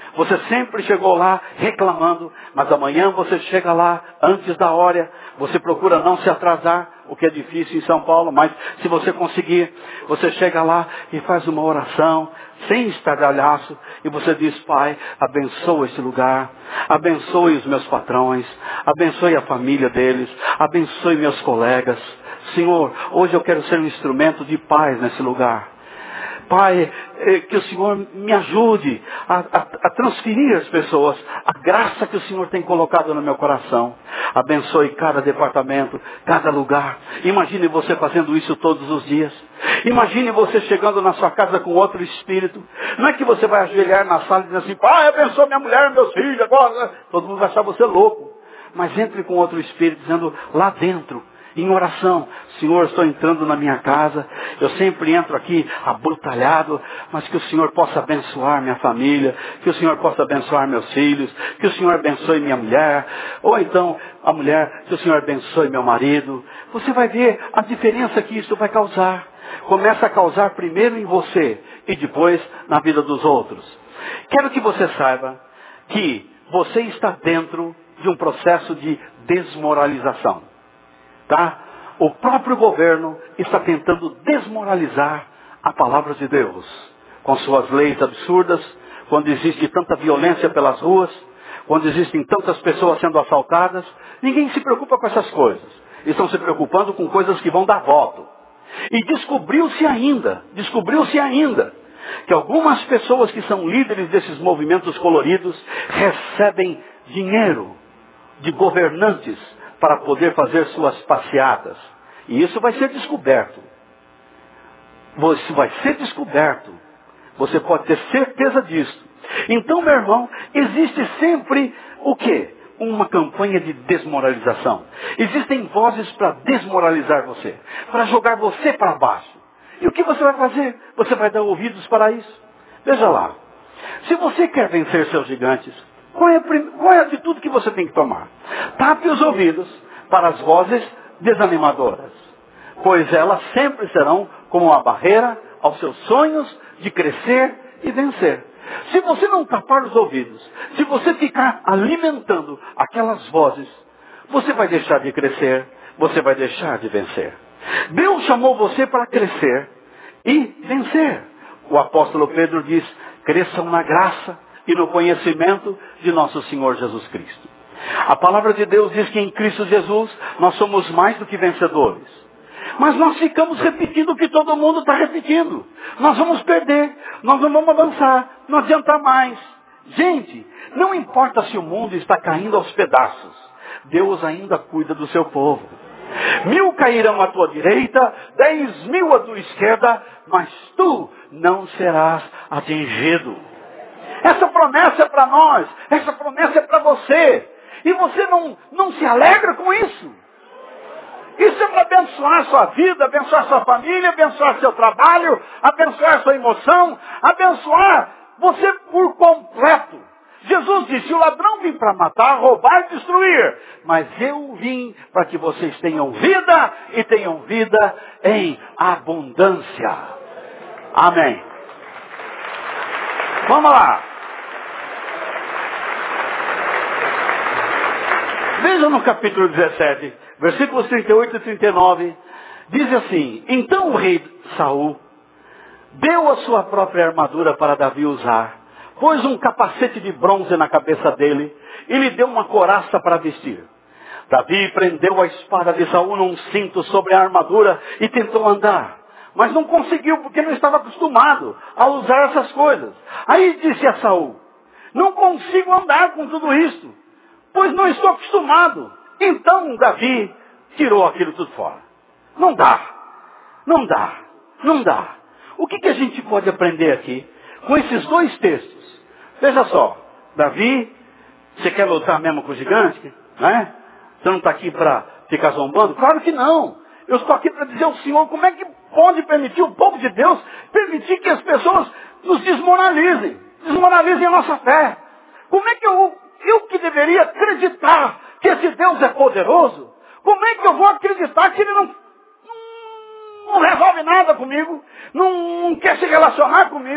Você sempre chegou lá reclamando, mas amanhã você chega lá antes da hora. Você procura não se atrasar, o que é difícil em São Paulo, mas se você conseguir, você chega lá e faz uma oração, sem estardalhaço, e você diz: Pai, abençoa esse lugar, abençoe os meus patrões, abençoe a família deles, abençoe meus colegas. Senhor, hoje eu quero ser um instrumento de paz nesse lugar. Pai, que o Senhor me ajude a, a, a transferir às pessoas a graça que o Senhor tem colocado no meu coração. Abençoe cada departamento, cada lugar. Imagine você fazendo isso todos os dias. Imagine você chegando na sua casa com outro espírito. Não é que você vai ajoelhar na sala e dizer assim: Pai, abençoe minha mulher, meus filhos, agora. Todo mundo vai achar você louco. Mas entre com outro espírito, dizendo lá dentro, em oração: Senhor, estou entrando na minha casa, eu sempre entro aqui abrutalhado, mas que o Senhor possa abençoar minha família, que o Senhor possa abençoar meus filhos, que o Senhor abençoe minha mulher, ou então a mulher, que o Senhor abençoe meu marido. Você vai ver a diferença que isso vai causar. Começa a causar primeiro em você e depois na vida dos outros. Quero que você saiba que você está dentro de um processo de desmoralização. Tá? O próprio governo está tentando desmoralizar a palavra de Deus, com suas leis absurdas, quando existe tanta violência pelas ruas, quando existem tantas pessoas sendo assaltadas. Ninguém se preocupa com essas coisas. Estão se preocupando com coisas que vão dar voto. E descobriu-se ainda, descobriu-se ainda, que algumas pessoas que são líderes desses movimentos coloridos recebem dinheiro de governantes para poder fazer suas passeatas. E isso vai ser descoberto. Isso vai ser descoberto. Você pode ter certeza disso. Então, meu irmão, existe sempre o quê? Uma campanha de desmoralização. Existem vozes para desmoralizar você, para jogar você para baixo. E o que você vai fazer? Você vai dar ouvidos para isso? Veja lá. Se você quer vencer seus gigantes, qual é, a prim... qual é a atitude que você tem que tomar? Tape os ouvidos para as vozes desanimadoras, pois elas sempre serão como uma barreira aos seus sonhos de crescer e vencer. Se você não tapar os ouvidos, se você ficar alimentando aquelas vozes, você vai deixar de crescer, você vai deixar de vencer. Deus chamou você para crescer e vencer. O apóstolo Pedro diz: cresçam na graça e no conhecimento de nosso Senhor Jesus Cristo. A palavra de Deus diz que em Cristo Jesus nós somos mais do que vencedores. Mas nós ficamos repetindo o que todo mundo está repetindo. Nós vamos perder, nós não vamos avançar, não adianta mais. Gente, não importa se o mundo está caindo aos pedaços, Deus ainda cuida do seu povo. Mil cairão à tua direita, dez mil à tua esquerda, mas tu não serás atingido. Essa promessa é para nós, essa promessa é para você. E você não, não se alegra com isso? Isso é para abençoar a sua vida, abençoar a sua família, abençoar seu trabalho, abençoar a sua emoção, abençoar você por completo. Jesus disse: o ladrão vim para matar, roubar e destruir. Mas eu vim para que vocês tenham vida e tenham vida em abundância. Amém. Vamos lá. Veja no capítulo dezessete, versículos trinta e oito e trinta e nove, diz assim: então o rei Saul deu a sua própria armadura para Davi usar, pôs um capacete de bronze na cabeça dele e lhe deu uma couraça para vestir. Davi prendeu a espada de Saul num cinto sobre a armadura e tentou andar, mas não conseguiu porque não estava acostumado a usar essas coisas. Aí disse a Saul: não consigo andar com tudo isso, pois não estou acostumado. Então Davi tirou aquilo tudo fora. Não dá, não dá, não dá. O que, que a gente pode aprender aqui com esses dois textos? Veja só, Davi, você quer lutar mesmo com o gigante? Né? Você não está aqui para ficar zombando? Claro que não. Eu estou aqui para dizer ao Senhor como é que pode permitir o povo de Deus, permitir que as pessoas nos desmoralizem, desmoralizem a nossa fé. Como é que eu, eu que deveria acreditar que esse Deus é poderoso, como é que eu vou acreditar que Ele não, não resolve nada comigo, não, não quer se relacionar comigo?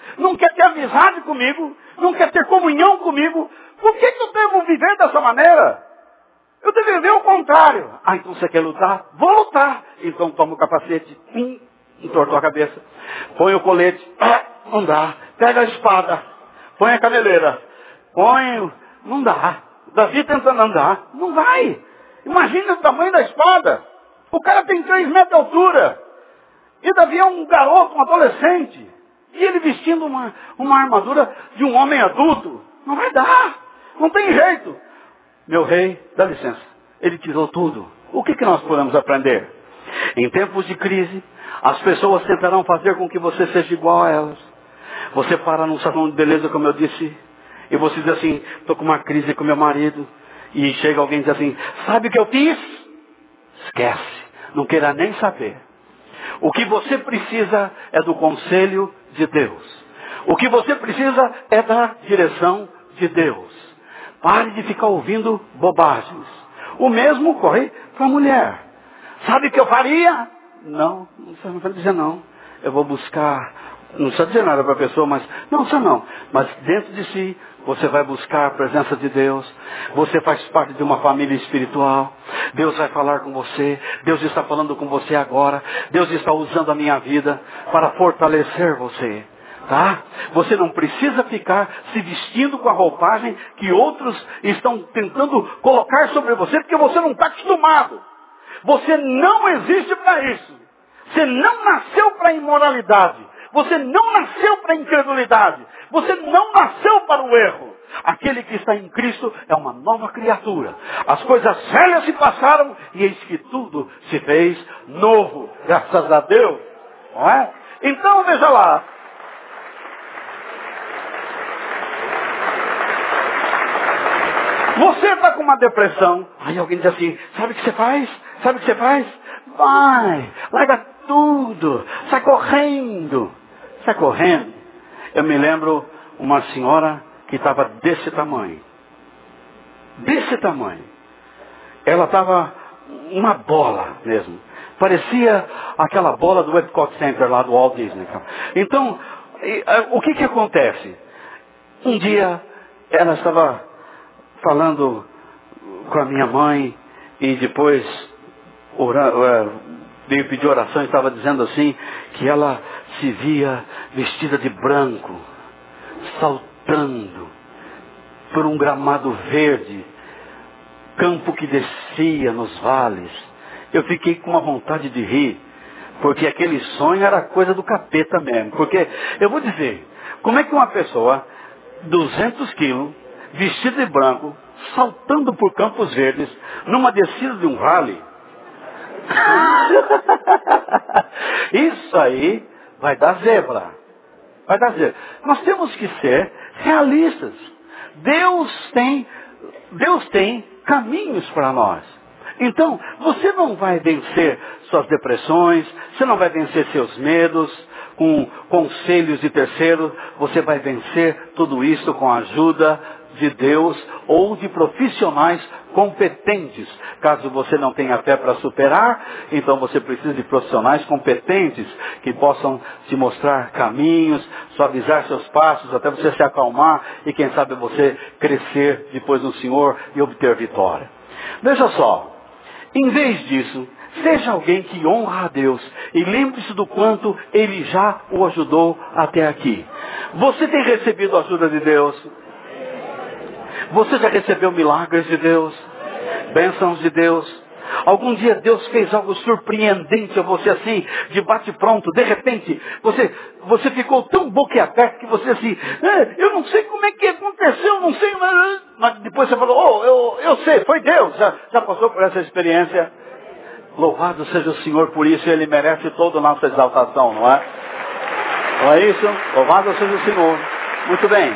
não quer ter amizade comigo, não quer ter comunhão comigo. Por que, que eu devo viver dessa maneira? Eu devo viver o contrário. Ah, então você quer lutar? Vou lutar. Então toma o capacete, hum, entortou a cabeça, põe o colete, ah, não dá. Pega a espada, põe a caneleira, põe o... Não dá. Davi tentando andar, não vai. Imagina o tamanho da espada. O cara tem três metros de altura. E Davi é um garoto, um adolescente. E ele vestindo uma, uma armadura de um homem adulto. Não vai dar. Não tem jeito. Meu rei, dá licença. Ele tirou tudo. O que, que nós podemos aprender? Em tempos de crise, as pessoas tentarão fazer com que você seja igual a elas. Você para num salão de beleza, como eu disse, e você diz assim, estou com uma crise com meu marido. E chega alguém e diz assim, sabe o que eu fiz? Esquece. Não queira nem saber. O que você precisa é do conselho de Deus. O que você precisa é da direção de Deus. Pare de ficar ouvindo bobagens. O mesmo ocorre para a mulher. Sabe o que eu faria? Não, não vai dizer não. Eu vou buscar, não precisa dizer nada para a pessoa, mas não, só não. Mas dentro de si, você vai buscar a presença de Deus. Você faz parte de uma família espiritual. Deus vai falar com você. Deus está falando com você agora. Deus está usando a minha vida para fortalecer você. Tá? Você não precisa ficar se vestindo com a roupagem que outros estão tentando colocar sobre você, porque você não está acostumado. Você não existe para isso. Você não nasceu para a imoralidade. Você não nasceu para a incredulidade. Você não nasceu para o erro. Aquele que está em Cristo é uma nova criatura. As coisas velhas se passaram e eis que tudo se fez novo. Graças a Deus. Não é? Então, veja lá. Você está com uma depressão. Aí alguém diz assim, sabe o que você faz? Sabe o que você faz? Vai, larga tudo, sai correndo. Sai correndo. Eu me lembro uma senhora que estava desse tamanho. Desse tamanho. Ela estava uma bola mesmo. Parecia aquela bola do Epcot Center lá do Walt Disney. Então, o que que acontece? Um dia, ela estava falando com a minha mãe e depois orando, veio pedir oração e estava dizendo assim, que ela se via vestida de branco, saltando por um gramado verde, campo que descia nos vales. Eu fiquei com uma vontade de rir, porque aquele sonho era coisa do capeta mesmo. Porque, eu vou dizer, como é que uma pessoa, duzentos quilos, vestida de branco, saltando por campos verdes, numa descida de um vale, isso aí vai dar zebra. Vai dar zebra. Nós temos que ser realistas. Deus tem, Deus tem caminhos para nós. Então, você não vai vencer suas depressões, você não vai vencer seus medos com conselhos de terceiros, você vai vencer tudo isso com a ajuda de Deus ou de profissionais competentes. Caso você não tenha fé para superar, então você precisa de profissionais competentes que possam te mostrar caminhos, suavizar seus passos, até você se acalmar e quem sabe você crescer depois no Senhor e obter vitória. Veja só, em vez disso, seja alguém que honra a Deus e lembre-se do quanto Ele já o ajudou até aqui. Você tem recebido a ajuda de Deus? Você já recebeu milagres de Deus? Bênçãos de Deus? Algum dia Deus fez algo surpreendente a você assim, de bate-pronto, de repente, você, você ficou tão boquiaberto que você assim, eh, eu não sei como é que aconteceu, não sei, mas, mas depois você falou, oh, eu, eu sei, foi Deus, já, já passou por essa experiência? Louvado seja o Senhor por isso, Ele merece toda a nossa exaltação, não é? Não é isso? Louvado seja o Senhor. Muito bem.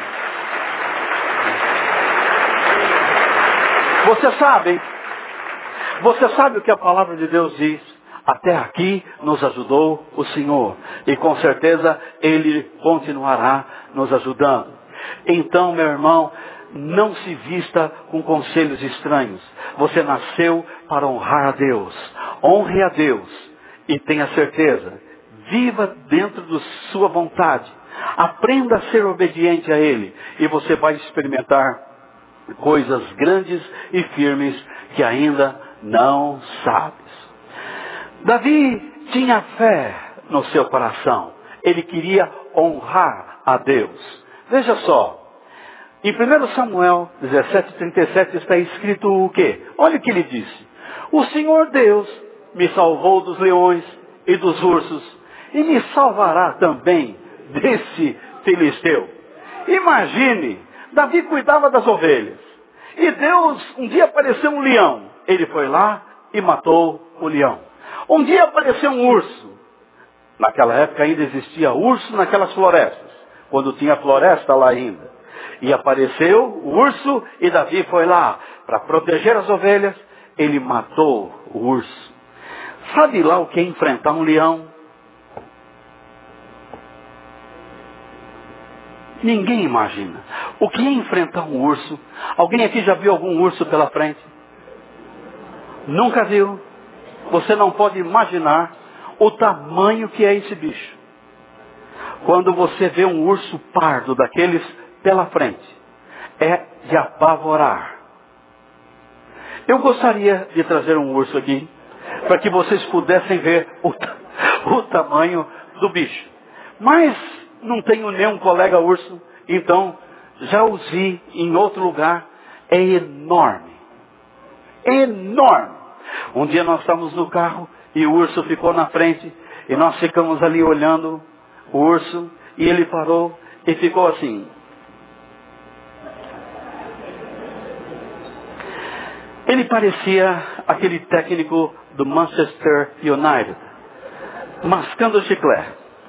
Você sabe, você sabe o que a palavra de Deus diz? Até aqui nos ajudou o Senhor. E com certeza Ele continuará nos ajudando. Então, meu irmão, não se vista com conselhos estranhos. Você nasceu para honrar a Deus. Honre a Deus. E tenha certeza, Viva dentro de sua vontade. Aprenda a ser obediente a Ele. E você vai experimentar coisas grandes e firmes que ainda não sabes. Davi tinha fé no seu coração. Ele queria honrar a Deus. Veja só. Em primeiro Samuel dezessete, trinta e sete está escrito o quê? Olha o que ele disse. O Senhor Deus me salvou dos leões e dos ursos e me salvará também desse filisteu. Imagine, Davi cuidava das ovelhas. E Deus, um dia apareceu um leão. Ele foi lá e matou o leão. Um dia apareceu um urso. Naquela época ainda existia urso naquelas florestas. Quando tinha floresta lá ainda. E apareceu o urso e Davi foi lá para proteger as ovelhas. Ele matou o urso. Sabe lá o que é enfrentar um leão? Ninguém imagina. O que é enfrentar um urso? Alguém aqui já viu algum urso pela frente? Nunca viu? Você não pode imaginar o tamanho que é esse bicho. Quando você vê um urso pardo daqueles pela frente, é de apavorar. Eu gostaria de trazer um urso aqui, para que vocês pudessem ver o, o tamanho do bicho. Mas não tenho nenhum colega urso, então já os vi em outro lugar. É enorme. Enorme. Um dia nós estávamos no carro e o urso ficou na frente e nós ficamos ali olhando o urso e ele parou e ficou assim. Ele parecia aquele técnico do Manchester United, mascando chiclete.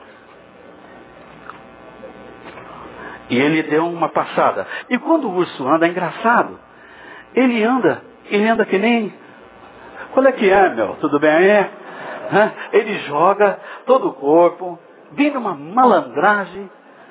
E ele deu uma passada. E quando o urso anda, é engraçado. Ele anda, ele anda que nem... Qual é que é, meu? Tudo bem aí? Hã? Ele joga todo o corpo, vem numa malandragem.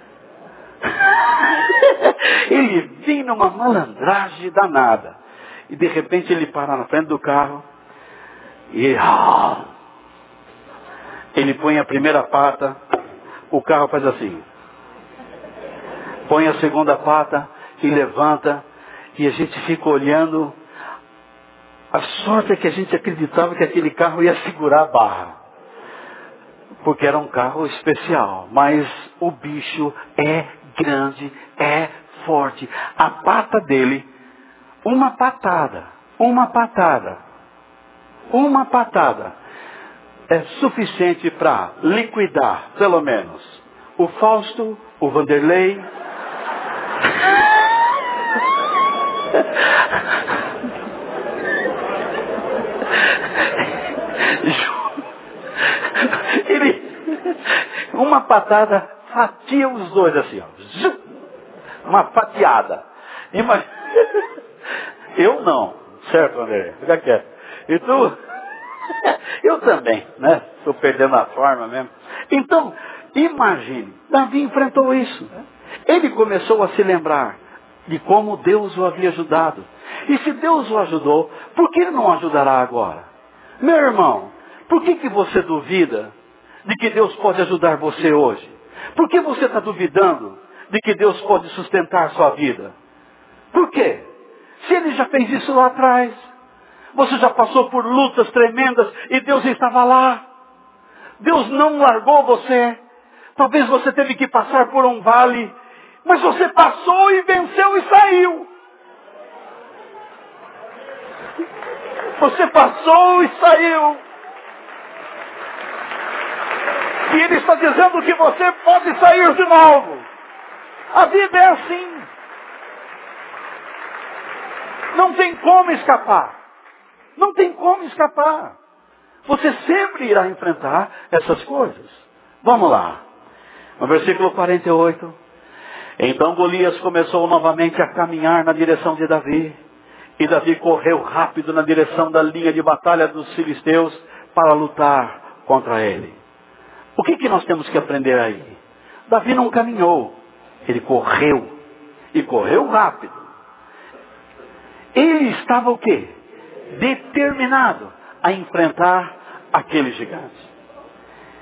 Ele vem numa malandragem danada. E de repente ele para na frente do carro. E ah, ele põe a primeira pata. O carro faz assim. Põe a segunda pata e levanta. E a gente fica olhando. A sorte é que a gente acreditava que aquele carro ia segurar a barra. Porque era um carro especial. Mas o bicho é grande, é forte. A pata dele, uma patada, uma patada, uma patada, é suficiente para liquidar, pelo menos, o Fausto, o Vanderlei. Ele, uma patada fatia os dois assim, ó. Uma fatiada. Imagina. Eu não, certo, André? Fica quieto. E tu? Eu também, né? Estou perdendo a forma mesmo. Então, imagine, Davi enfrentou isso. Ele começou a se lembrar de como Deus o havia ajudado. E se Deus o ajudou, por que ele não ajudará agora? Meu irmão, por que que você duvida de que Deus pode ajudar você hoje? Por que você está duvidando de que Deus pode sustentar sua vida? Por quê? Se ele já fez isso lá atrás, você já passou por lutas tremendas e Deus estava lá. Deus não largou você. Talvez você teve que passar por um vale, mas você passou e venceu e saiu. Você passou e saiu. E Ele está dizendo que você pode sair de novo. A vida é assim. Não tem como escapar. Não tem como escapar. Você sempre irá enfrentar essas coisas. Vamos lá. No versículo quarenta e oito. Então Golias começou novamente a caminhar na direção de Davi. E Davi correu rápido na direção da linha de batalha dos filisteus para lutar contra ele. O que que nós temos que aprender aí? Davi não caminhou. Ele correu. E correu rápido. Ele estava o quê? Determinado a enfrentar aquele gigante.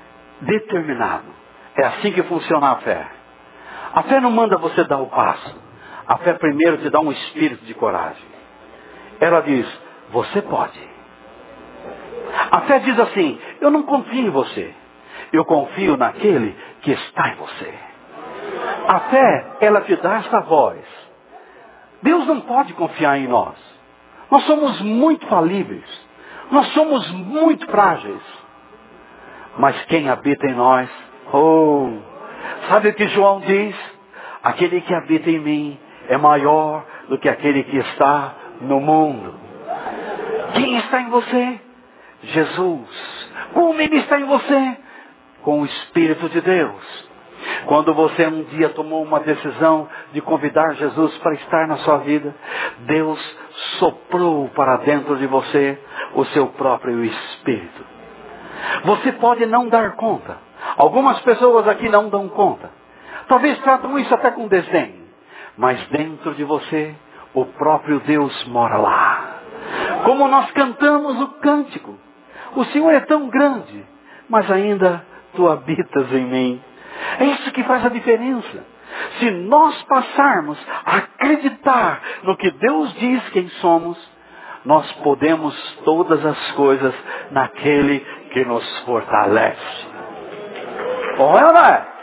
determinado. É assim que funciona a fé. A fé não manda você dar o passo. A fé primeiro te dá um espírito de coragem. Ela diz, você pode. A fé diz assim, eu não confio em você. Eu confio naquele que está em você. A fé, ela te dá essa voz. Deus não pode confiar em nós. Nós somos muito falíveis. Nós somos muito frágeis. Mas quem habita em nós, oh, sabe o que João diz? Aquele que habita em mim é maior do que aquele que está no mundo. Quem está em você? Jesus. Como ele está em você? Com o Espírito de Deus. Quando você um dia tomou uma decisão de convidar Jesus para estar na sua vida, Deus soprou para dentro de você o seu próprio Espírito. Você pode não dar conta. Algumas pessoas aqui não dão conta. Talvez tratam isso até com desdém. Mas dentro de você, o próprio Deus mora lá. Como nós cantamos o cântico. O Senhor é tão grande, mas ainda tu habitas em mim. É isso que faz a diferença. Se nós passarmos a acreditar no que Deus diz quem somos, nós podemos todas as coisas naquele que nos fortalece. Ou é ou não é?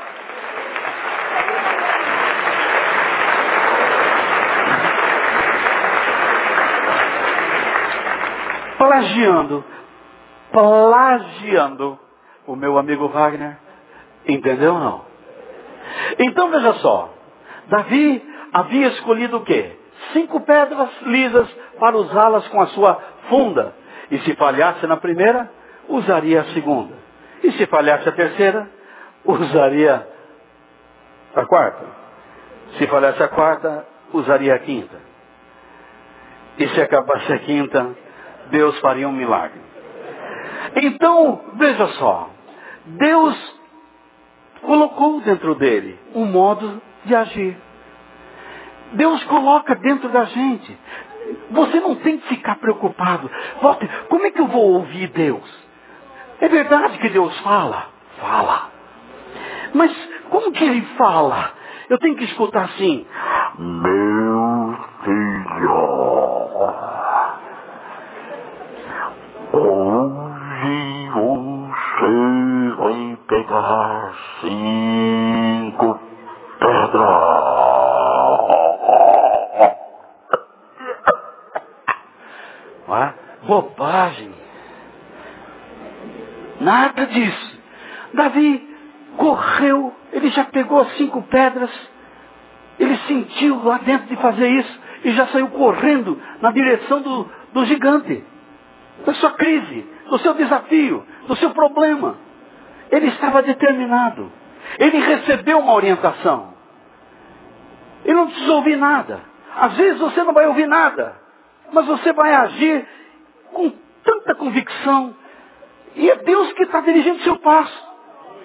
Plagiando, plagiando o meu amigo Wagner. Entendeu ou não? Então veja só. Davi havia escolhido o quê? Cinco pedras lisas para usá-las com a sua funda. E se falhasse na primeira, usaria a segunda. E se falhasse a terceira, usaria a quarta. Se falhasse a quarta, usaria a quinta. E se acabasse a quinta, Deus faria um milagre. Então, veja só. Deus colocou dentro dele um modo de agir. Deus coloca dentro da gente. Você não tem que ficar preocupado. Walter, como é que eu vou ouvir Deus? É verdade que Deus fala? Fala. Mas como que Ele fala? Eu tenho que escutar assim. Meu filho, hoje você vai pegar cinco pedras. Não é? Bobagem. Nada disso. Davi correu, ele já pegou as cinco pedras, ele sentiu lá dentro de fazer isso e já saiu correndo na direção do, do gigante, da sua crise, do seu desafio, do seu problema. Ele estava determinado. Ele recebeu uma orientação. Ele não precisou ouvir nada. Às vezes você não vai ouvir nada, mas você vai agir com tanta convicção. E é Deus que está dirigindo o seu passo.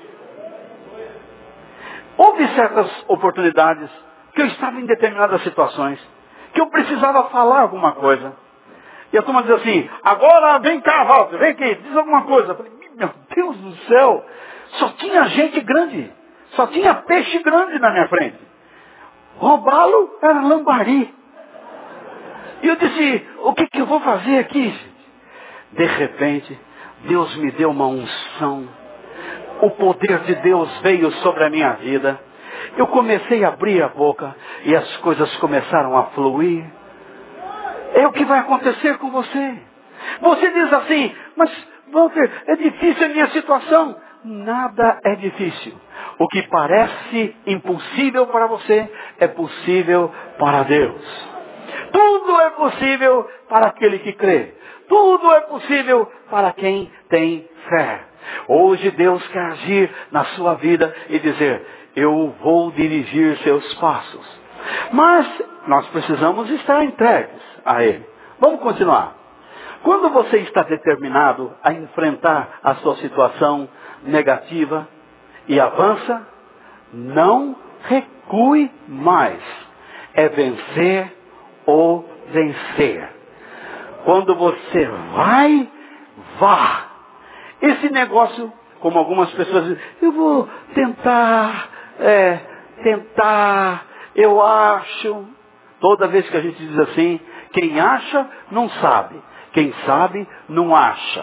Houve certas oportunidades que eu estava em determinadas situações, que eu precisava falar alguma coisa. E a turma diz assim, agora vem cá, Walter, vem aqui, diz alguma coisa. Eu falei, meu Deus do céu, só tinha gente grande, só tinha peixe grande na minha frente. Roubá-lo era lambari. E eu disse, o que, que eu vou fazer aqui? De repente, Deus me deu uma unção. O poder de Deus veio sobre a minha vida. Eu comecei a abrir a boca e as coisas começaram a fluir. É o que vai acontecer com você. Você diz assim, mas Walter, é difícil a minha situação. Nada é difícil. O que parece impossível para você é possível para Deus. Tudo é possível para aquele que crê. Tudo é possível para quem tem fé. Hoje Deus quer agir na sua vida e dizer, eu vou dirigir seus passos. Mas nós precisamos estar entregues a Ele. Vamos continuar. Quando você está determinado a enfrentar a sua situação negativa e avança, não recue mais. É vencer ou vencer. Quando você vai, vá. Esse negócio como algumas pessoas dizem, eu vou tentar, é, tentar, eu acho. Toda vez que a gente diz assim, quem acha não sabe, quem sabe não acha.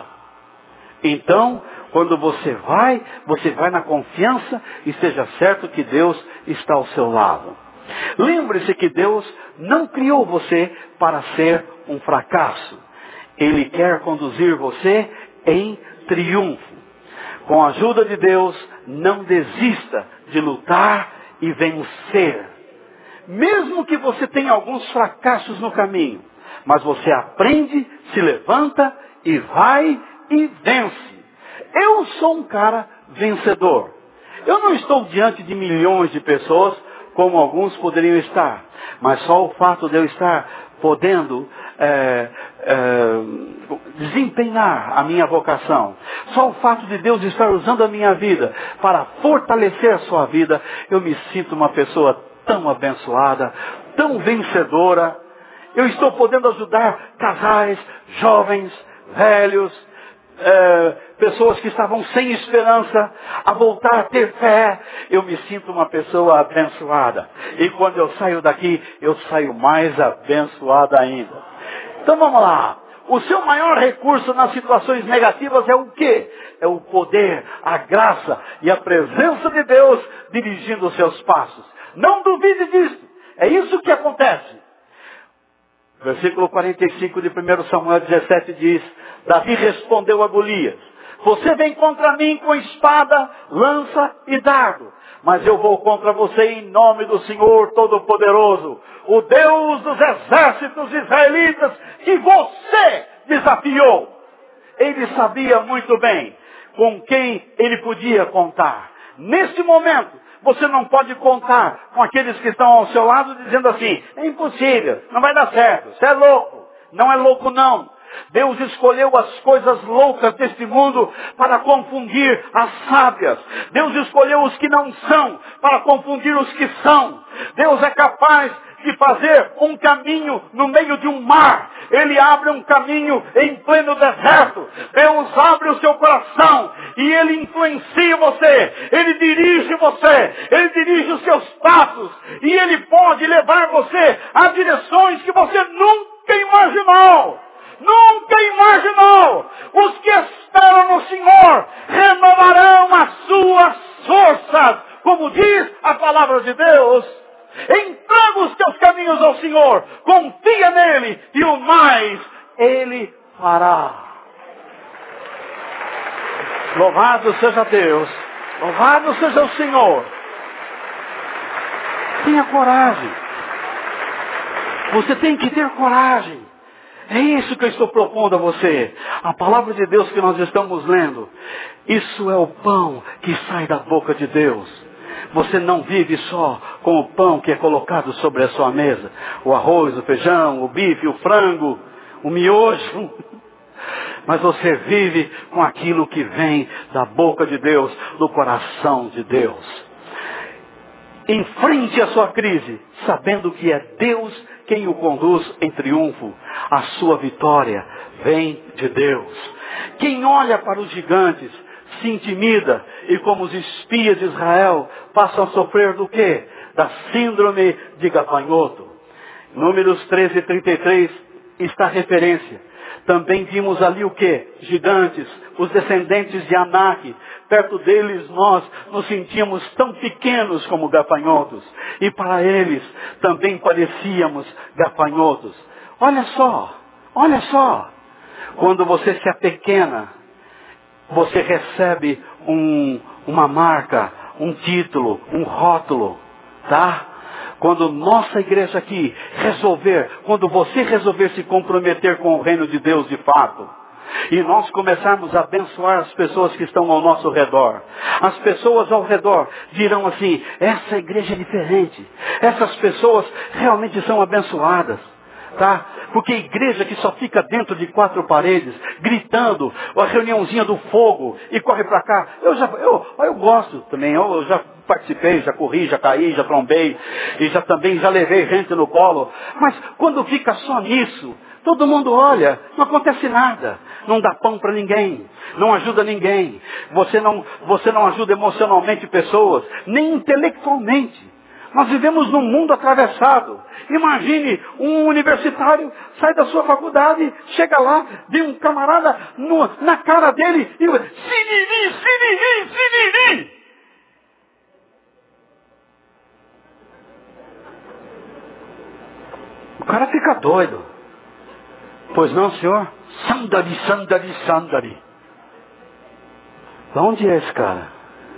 Então, quando você vai, você vai na confiança e esteja certo que Deus está ao seu lado. Lembre-se que Deus não criou você para ser um fracasso. Ele quer conduzir você em triunfo. Com a ajuda de Deus, não desista de lutar e vencer. Mesmo que você tenha alguns fracassos no caminho, mas você aprende, se levanta e vai e vence. Eu sou um cara vencedor. Eu não estou diante de milhões de pessoas, como alguns poderiam estar. Mas só o fato de eu estar podendo é, é, desempenhar a minha vocação, só o fato de Deus estar usando a minha vida para fortalecer a sua vida, eu me sinto uma pessoa tão abençoada, tão vencedora. Eu estou podendo ajudar casais, jovens, velhos, É, pessoas que estavam sem esperança a voltar a ter fé. Eu me sinto uma pessoa abençoada. E quando eu saio daqui, eu saio mais abençoada ainda. Então vamos lá. O seu maior recurso nas situações negativas é o quê? É o poder, a graça e a presença de Deus dirigindo os seus passos. Não duvide disso. É isso que acontece. Versículo quarenta e cinco de primeiro Samuel dezessete diz, Davi respondeu a Golias, você vem contra mim com espada, lança e dardo, mas eu vou contra você em nome do Senhor Todo-Poderoso, o Deus dos exércitos israelitas que você desafiou. Ele sabia muito bem com quem ele podia contar. Neste momento, você não pode contar com aqueles que estão ao seu lado dizendo assim, é impossível, não vai dar certo, você é louco. Não é louco não. Deus escolheu as coisas loucas deste mundo para confundir as sábias. Deus escolheu os que não são para confundir os que são. Deus é capaz de fazer um caminho no meio de um mar. Ele abre um caminho em pleno deserto. Deus abre o seu coração e Ele influencia você. Ele dirige você. Ele dirige os seus passos. E Ele pode levar você a direções que você nunca imaginou. Nunca imaginou. Os que esperam no Senhor renovarão as suas forças. Como diz a palavra de Deus. Entrega os teus caminhos ao Senhor. Confia nele. E o mais Ele fará. Louvado seja Deus. Louvado seja o Senhor. Tenha coragem. Você tem que ter coragem. É isso que eu estou propondo a você. A palavra de Deus que nós estamos lendo. Isso é o pão que sai da boca de Deus. Você não vive só com o pão que é colocado sobre a sua mesa. O arroz, o feijão, o bife, o frango, o miojo. Mas você vive com aquilo que vem da boca de Deus, do coração de Deus. Enfrente a sua crise, sabendo que é Deus quem o conduz em triunfo. A sua vitória vem de Deus. Quem olha para os gigantes se intimida e como os espias de Israel passam a sofrer do quê? Da síndrome de gafanhoto. Números treze, trinta e três está a referência. Também vimos ali o quê? Gigantes, os descendentes de Anak. Perto deles nós nos sentíamos tão pequenos como gafanhotos. E para eles também parecíamos gafanhotos. Olha só, olha só. Quando você se apequena, você recebe um, uma marca, um título, um rótulo, tá? Quando nossa igreja aqui resolver, quando você resolver se comprometer com o reino de Deus de fato, e nós começarmos a abençoar as pessoas que estão ao nosso redor, as pessoas ao redor dirão assim, essa igreja é diferente, essas pessoas realmente são abençoadas. Tá? Porque a igreja que só fica dentro de quatro paredes, gritando, a reuniãozinha do fogo, e corre para cá. Eu já, eu, eu gosto também, eu já participei, já corri, já caí, já trombei, e já também já levei gente no colo. Mas quando fica só nisso, Todo mundo olha, não acontece nada. Não dá pão para ninguém, não ajuda ninguém. Você não, você não ajuda emocionalmente pessoas, nem intelectualmente. Nós vivemos num mundo atravessado. Imagine um universitário, sai da sua faculdade, chega lá, vê um camarada no, na cara dele e diz, siriri, siriri, siriri. O cara fica doido. Pois não, senhor? Sandari, sandari, sandari. De onde é esse cara?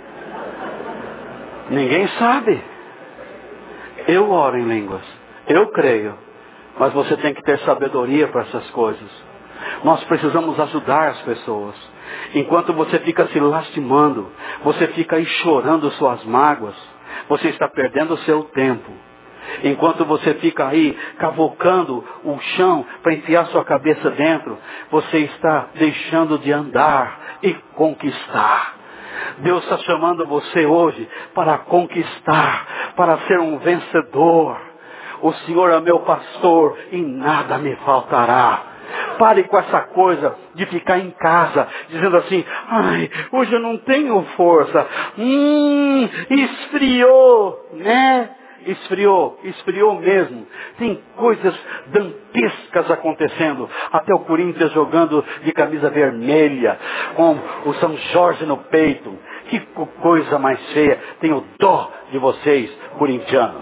Ninguém sabe. Eu oro em línguas. Eu creio. Mas você tem que ter sabedoria para essas coisas. Nós precisamos ajudar as pessoas. Enquanto você fica se lastimando, você fica aí chorando suas mágoas, você está perdendo o seu tempo. Enquanto você fica aí cavocando o chão para enfiar sua cabeça dentro, você está deixando de andar e conquistar. Deus está chamando você hoje para conquistar, para ser um vencedor. O Senhor é meu pastor e nada me faltará. Pare com essa coisa de ficar em casa, dizendo assim, ai, hoje eu não tenho força. Hum, esfriou, né? Esfriou, esfriou mesmo. Tem coisas dantescas acontecendo. Até o Corinthians jogando de camisa vermelha, com o São Jorge no peito. Que coisa mais feia. Tenho dó de vocês, corintianos.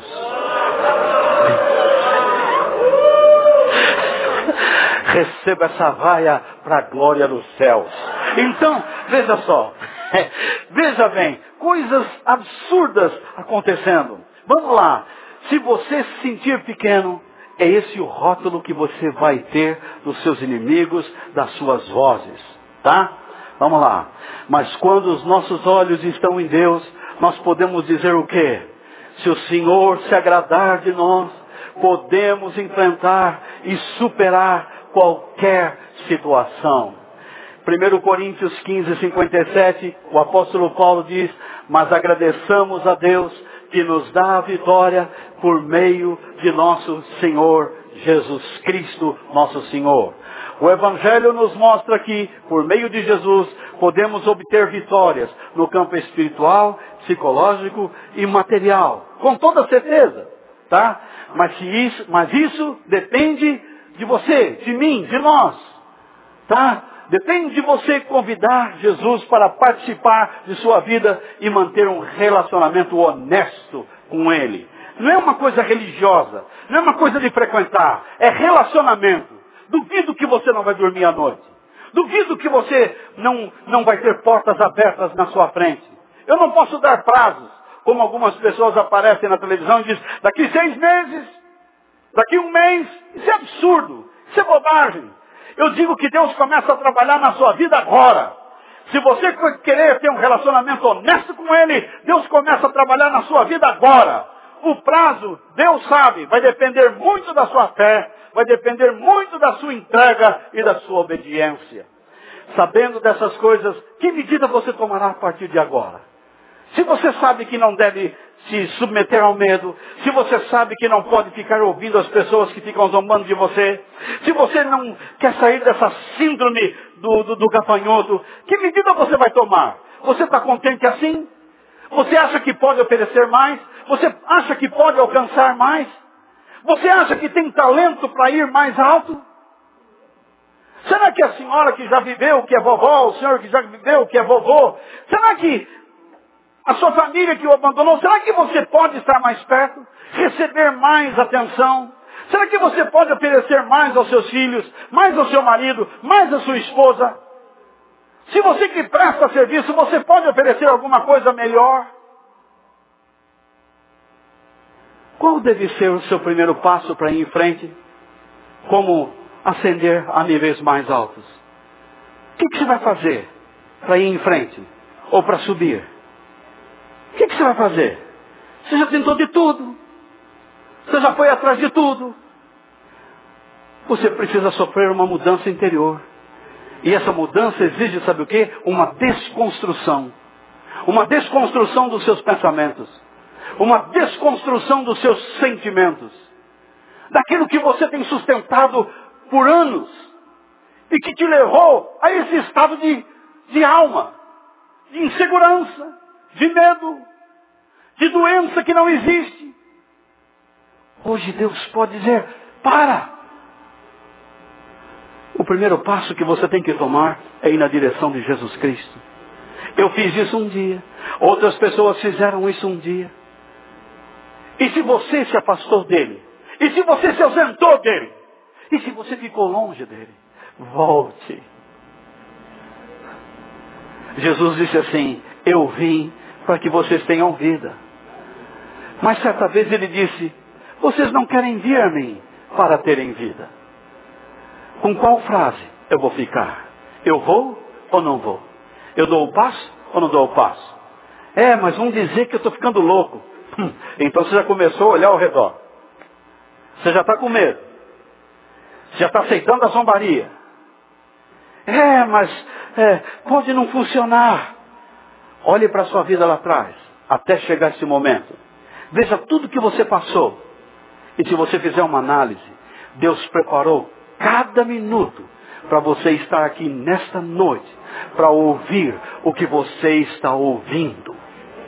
Receba essa vaia para a glória dos céus. Então, veja só. Veja bem, coisas absurdas acontecendo. Vamos lá. Se você se sentir pequeno, é esse o rótulo que você vai ter dos seus inimigos, das suas vozes. Tá? Vamos lá. Mas quando os nossos olhos estão em Deus, nós podemos dizer o quê? Se o Senhor se agradar de nós, podemos enfrentar e superar qualquer situação. primeiro Coríntios quinze, cinquenta e sete, o apóstolo Paulo diz, mas agradeçamos a Deus que nos dá a vitória por meio de nosso Senhor Jesus Cristo, nosso Senhor. O Evangelho nos mostra que, por meio de Jesus, podemos obter vitórias no campo espiritual, psicológico e material. Com toda certeza, tá? Mas, se isso, mas isso depende de você, de mim, de nós, tá? Depende de você convidar Jesus para participar de sua vida e manter um relacionamento honesto com Ele. Não é uma coisa religiosa, não é uma coisa de frequentar, é relacionamento. Duvido que você não vai dormir à noite. Duvido que você não, não vai ter portas abertas na sua frente. Eu não posso dar prazos, como algumas pessoas aparecem na televisão e dizem, daqui seis meses, daqui um mês. Isso é absurdo, isso é bobagem. Eu digo que Deus começa a trabalhar na sua vida agora. Se você querer ter um relacionamento honesto com Ele, Deus começa a trabalhar na sua vida agora. O prazo, Deus sabe, vai depender muito da sua fé, vai depender muito da sua entrega e da sua obediência. Sabendo dessas coisas, que medida você tomará a partir de agora? Se você sabe que não deve se submeter ao medo, se você sabe que não pode ficar ouvindo as pessoas que ficam zombando de você, se você não quer sair dessa síndrome do, do, do gafanhoto, que medida você vai tomar? Você está contente assim? Você acha que pode oferecer mais? Você acha que pode alcançar mais? Você acha que tem talento para ir mais alto? Será que a senhora que já viveu o que é vovó, o senhor que já viveu o que é vovô, será que a sua família que o abandonou, será que você pode estar mais perto? Receber mais atenção? Será que você pode oferecer mais aos seus filhos, mais ao seu marido, mais à sua esposa? Se você que presta serviço, você pode oferecer alguma coisa melhor? Qual deve ser o seu primeiro passo para ir em frente? Como ascender a níveis mais altos? O que, que você vai fazer para ir em frente? Ou para subir? O que, que você vai fazer? Você já tentou de tudo. Você já foi atrás de tudo. Você precisa sofrer uma mudança interior. E essa mudança exige, sabe o quê? Uma desconstrução. Uma desconstrução dos seus pensamentos. Uma desconstrução dos seus sentimentos. Daquilo que você tem sustentado por anos e que te levou a esse estado de, de alma, de insegurança, de medo, de doença que não existe. Hoje Deus pode dizer, para! O primeiro passo que você tem que tomar é ir na direção de Jesus Cristo. Eu fiz isso um dia. Outras pessoas fizeram isso um dia. E se você se afastou dele? E se você se ausentou dele? E se você ficou longe dele? Volte. Jesus disse assim, eu vim para que vocês tenham vida. Mas certa vez ele disse, vocês não querem vir a mim para terem vida. Com qual frase eu vou ficar? Eu vou ou não vou? Eu dou o passo ou não dou o passo? É, mas vão dizer que eu estou ficando louco. Hum, então você já começou a olhar ao redor. Você já está com medo. Você já está aceitando a zombaria. É, mas é, pode não funcionar. Olhe para a sua vida lá atrás, até chegar esse momento. Veja tudo que você passou. E se você fizer uma análise, Deus preparou cada minuto para você estar aqui nesta noite, para ouvir o que você está ouvindo.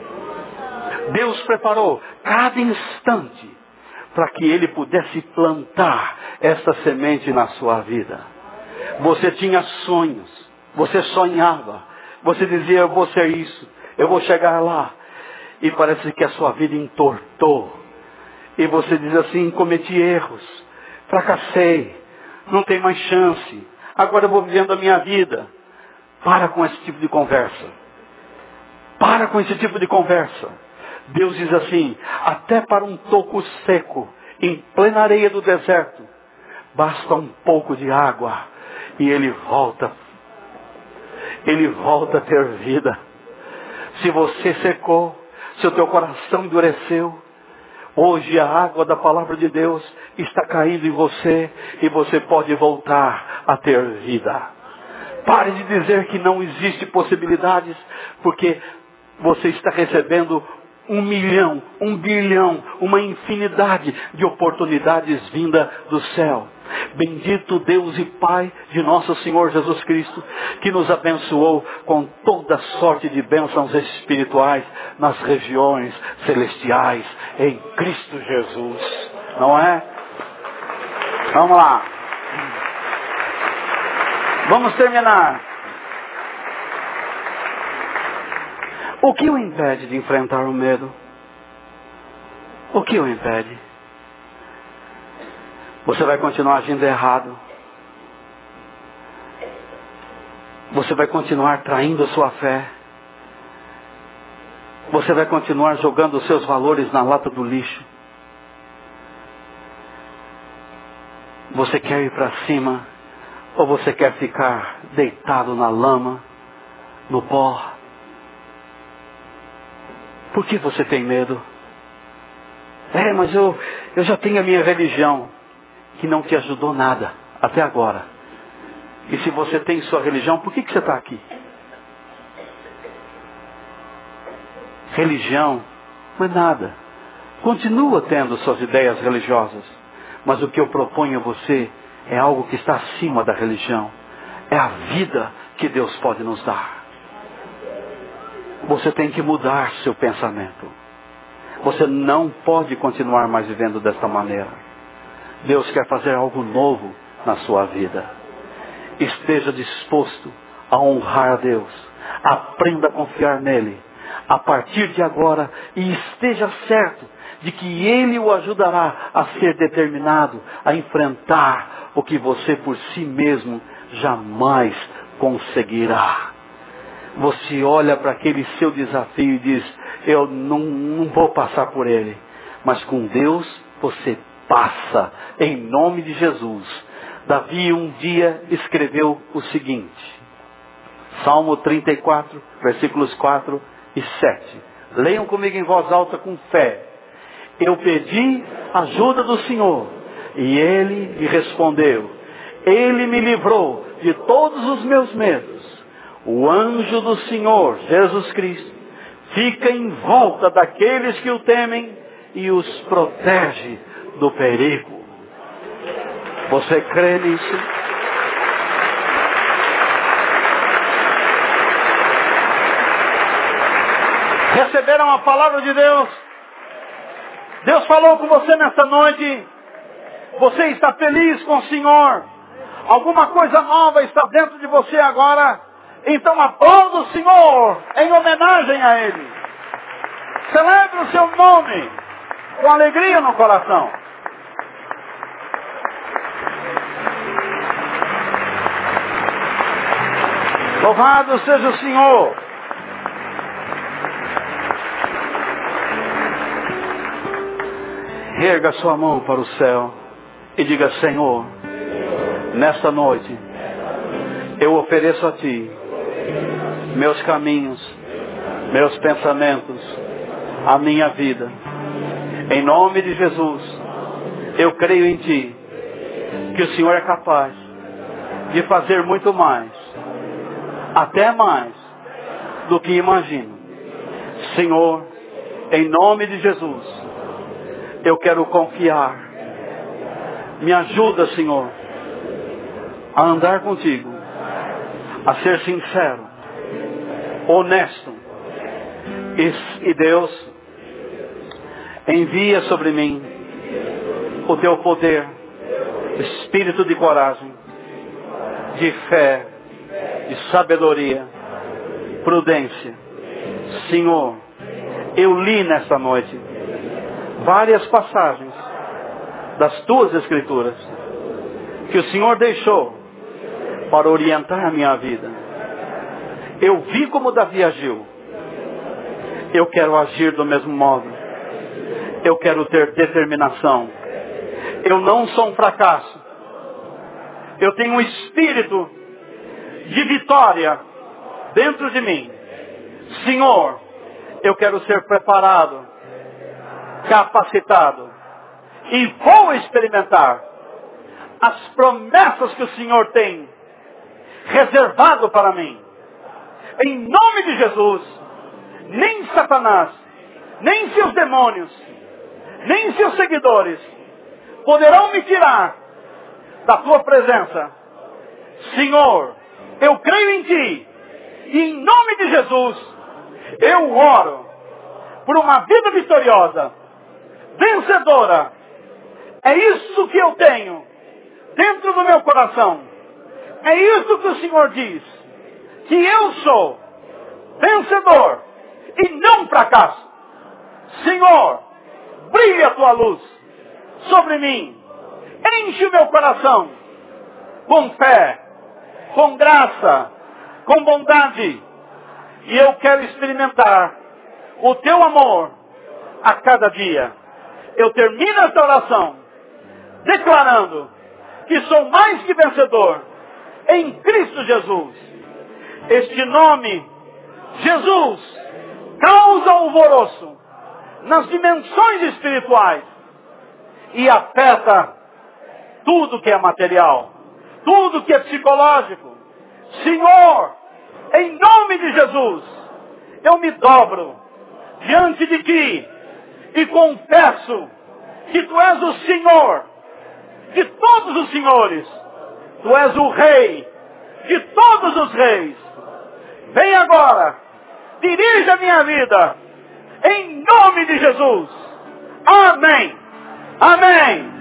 Deus preparou cada instante para que Ele pudesse plantar essa semente na sua vida. Você tinha sonhos, você sonhava, você dizia, eu vou ser isso, eu vou chegar lá. E parece que a sua vida entortou. E você diz assim, cometi erros, fracassei, não tem mais chance, agora eu vou vivendo a minha vida. Para com esse tipo de conversa. Para com esse tipo de conversa. Deus diz assim, até para um toco seco, em plena areia do deserto, basta um pouco de água e ele volta. Ele volta a ter vida. Se você secou, se o teu coração endureceu, hoje a água da palavra de Deus está caindo em você e você pode voltar a ter vida. Pare de dizer que não existe possibilidades, porque você está recebendo um milhão, um bilhão, uma infinidade de oportunidades vinda do céu. Bendito Deus e Pai de nosso Senhor Jesus Cristo, que nos abençoou com toda sorte de bênçãos espirituais nas regiões celestiais em Cristo Jesus. Não é? Vamos lá. Vamos terminar. O que o impede de enfrentar o medo? O que o impede? Você vai continuar agindo errado. Você vai continuar traindo a sua fé. Você vai continuar jogando os seus valores na lata do lixo. Você quer ir para cima ou você quer ficar deitado na lama, no pó? Por que você tem medo? É, mas eu, eu já tenho a minha religião, que não te ajudou nada até agora. E se você tem sua religião, por que, que você está aqui? Religião não é nada. Continua tendo suas ideias religiosas. Mas o que eu proponho a você é algo que está acima da religião. É a vida que Deus pode nos dar. Você tem que mudar seu pensamento. Você não pode continuar mais vivendo desta maneira. Deus quer fazer algo novo na sua vida. Esteja disposto a honrar a Deus. Aprenda a confiar nele. A partir de agora, e esteja certo de que Ele o ajudará a ser determinado a enfrentar o que você por si mesmo jamais conseguirá. Você olha para aquele seu desafio e diz, eu não, não vou passar por ele. Mas com Deus você passa, em nome de Jesus. Davi um dia escreveu o seguinte, Salmo trinta e quatro, versículos quatro e sete. Leiam comigo em voz alta com fé. Eu pedi ajuda do Senhor, e Ele me respondeu. Ele me livrou de todos os meus medos. O anjo do Senhor, Jesus Cristo, fica em volta daqueles que o temem e os protege do perigo. Você crê nisso? Receberam a palavra de Deus? Deus falou com você nessa noite? Você está feliz com o Senhor? Alguma coisa nova está dentro de você agora? Então aplauda o Senhor em homenagem a Ele. Celebre o seu nome com alegria no coração. Louvado seja o Senhor. Erga sua mão para o céu e diga: Senhor, nesta noite eu ofereço a Ti meus caminhos, meus pensamentos, a minha vida. Em nome de Jesus, eu creio em Ti, que o Senhor é capaz de fazer muito mais, até mais do que imagino. Senhor, em nome de Jesus, eu quero confiar. Me ajuda, Senhor, a andar contigo, a ser sincero, honesto. E, e Deus, envia sobre mim o Teu poder, espírito de coragem, de fé, de sabedoria, prudência. Senhor, eu li nesta noite várias passagens das Tuas Escrituras que o Senhor deixou para orientar a minha vida. Eu vi como Davi agiu. Eu quero agir do mesmo modo. Eu quero ter determinação. Eu não sou um fracasso. Eu tenho um espírito de vitória dentro de mim. Senhor, eu quero ser preparado, capacitado, e vou experimentar as promessas que o Senhor tem reservado para mim. Em nome de Jesus, nem Satanás, nem seus demônios, nem seus seguidores poderão me tirar da Tua presença. Senhor, eu creio em Ti, e em nome de Jesus, eu oro por uma vida vitoriosa, vencedora. É isso que eu tenho dentro do meu coração. É isso que o Senhor diz, que eu sou vencedor e não fracasso. Senhor, brilha a Tua luz sobre mim. Enche o meu coração com fé, com graça, com bondade. E eu quero experimentar o Teu amor a cada dia. Eu termino esta oração declarando que sou mais que vencedor em Cristo Jesus. Este nome, Jesus, causa alvoroço nas dimensões espirituais e afeta tudo que é material, tudo que é psicológico. Senhor, em nome de Jesus, eu me dobro diante de Ti e confesso que Tu és o Senhor de todos os senhores. Tu és o Rei de todos os reis. Vem agora, dirija a minha vida, em nome de Jesus. Amém. Amém.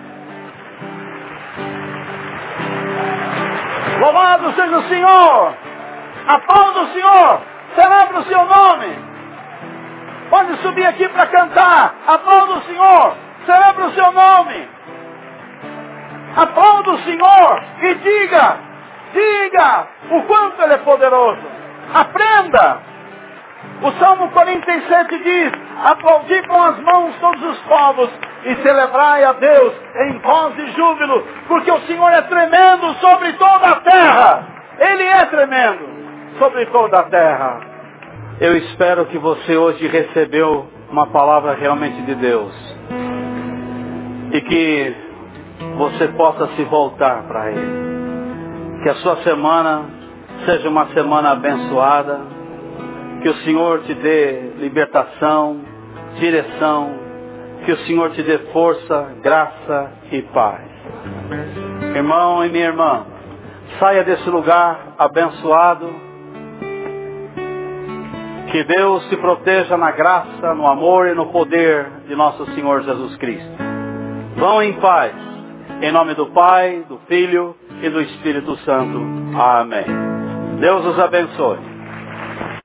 Louvado seja o Senhor. Aplauda o Senhor. Celebra o Seu nome. Pode subir aqui para cantar. Aplauda o Senhor. Celebra o Seu nome. Aplauda o Senhor e diga, diga o quanto Ele é poderoso. Aprenda. O Salmo quarenta e sete diz: aplaudi com as mãos todos os povos e celebrai a Deus em voz de júbilo, porque o Senhor é tremendo sobre toda a terra. Ele é tremendo sobre toda a terra. Eu espero que você hoje recebeu uma palavra realmente de Deus e que você possa se voltar para Ele. Que a sua semana seja uma semana abençoada. Que o Senhor te dê libertação, direção. Que o Senhor te dê força, graça e paz. Irmão e minha irmã, saia desse lugar abençoado. Que Deus te proteja na graça, no amor e no poder de nosso Senhor Jesus Cristo. Vão em paz. Em nome do Pai, do Filho e do Espírito Santo. Amém. Deus os abençoe.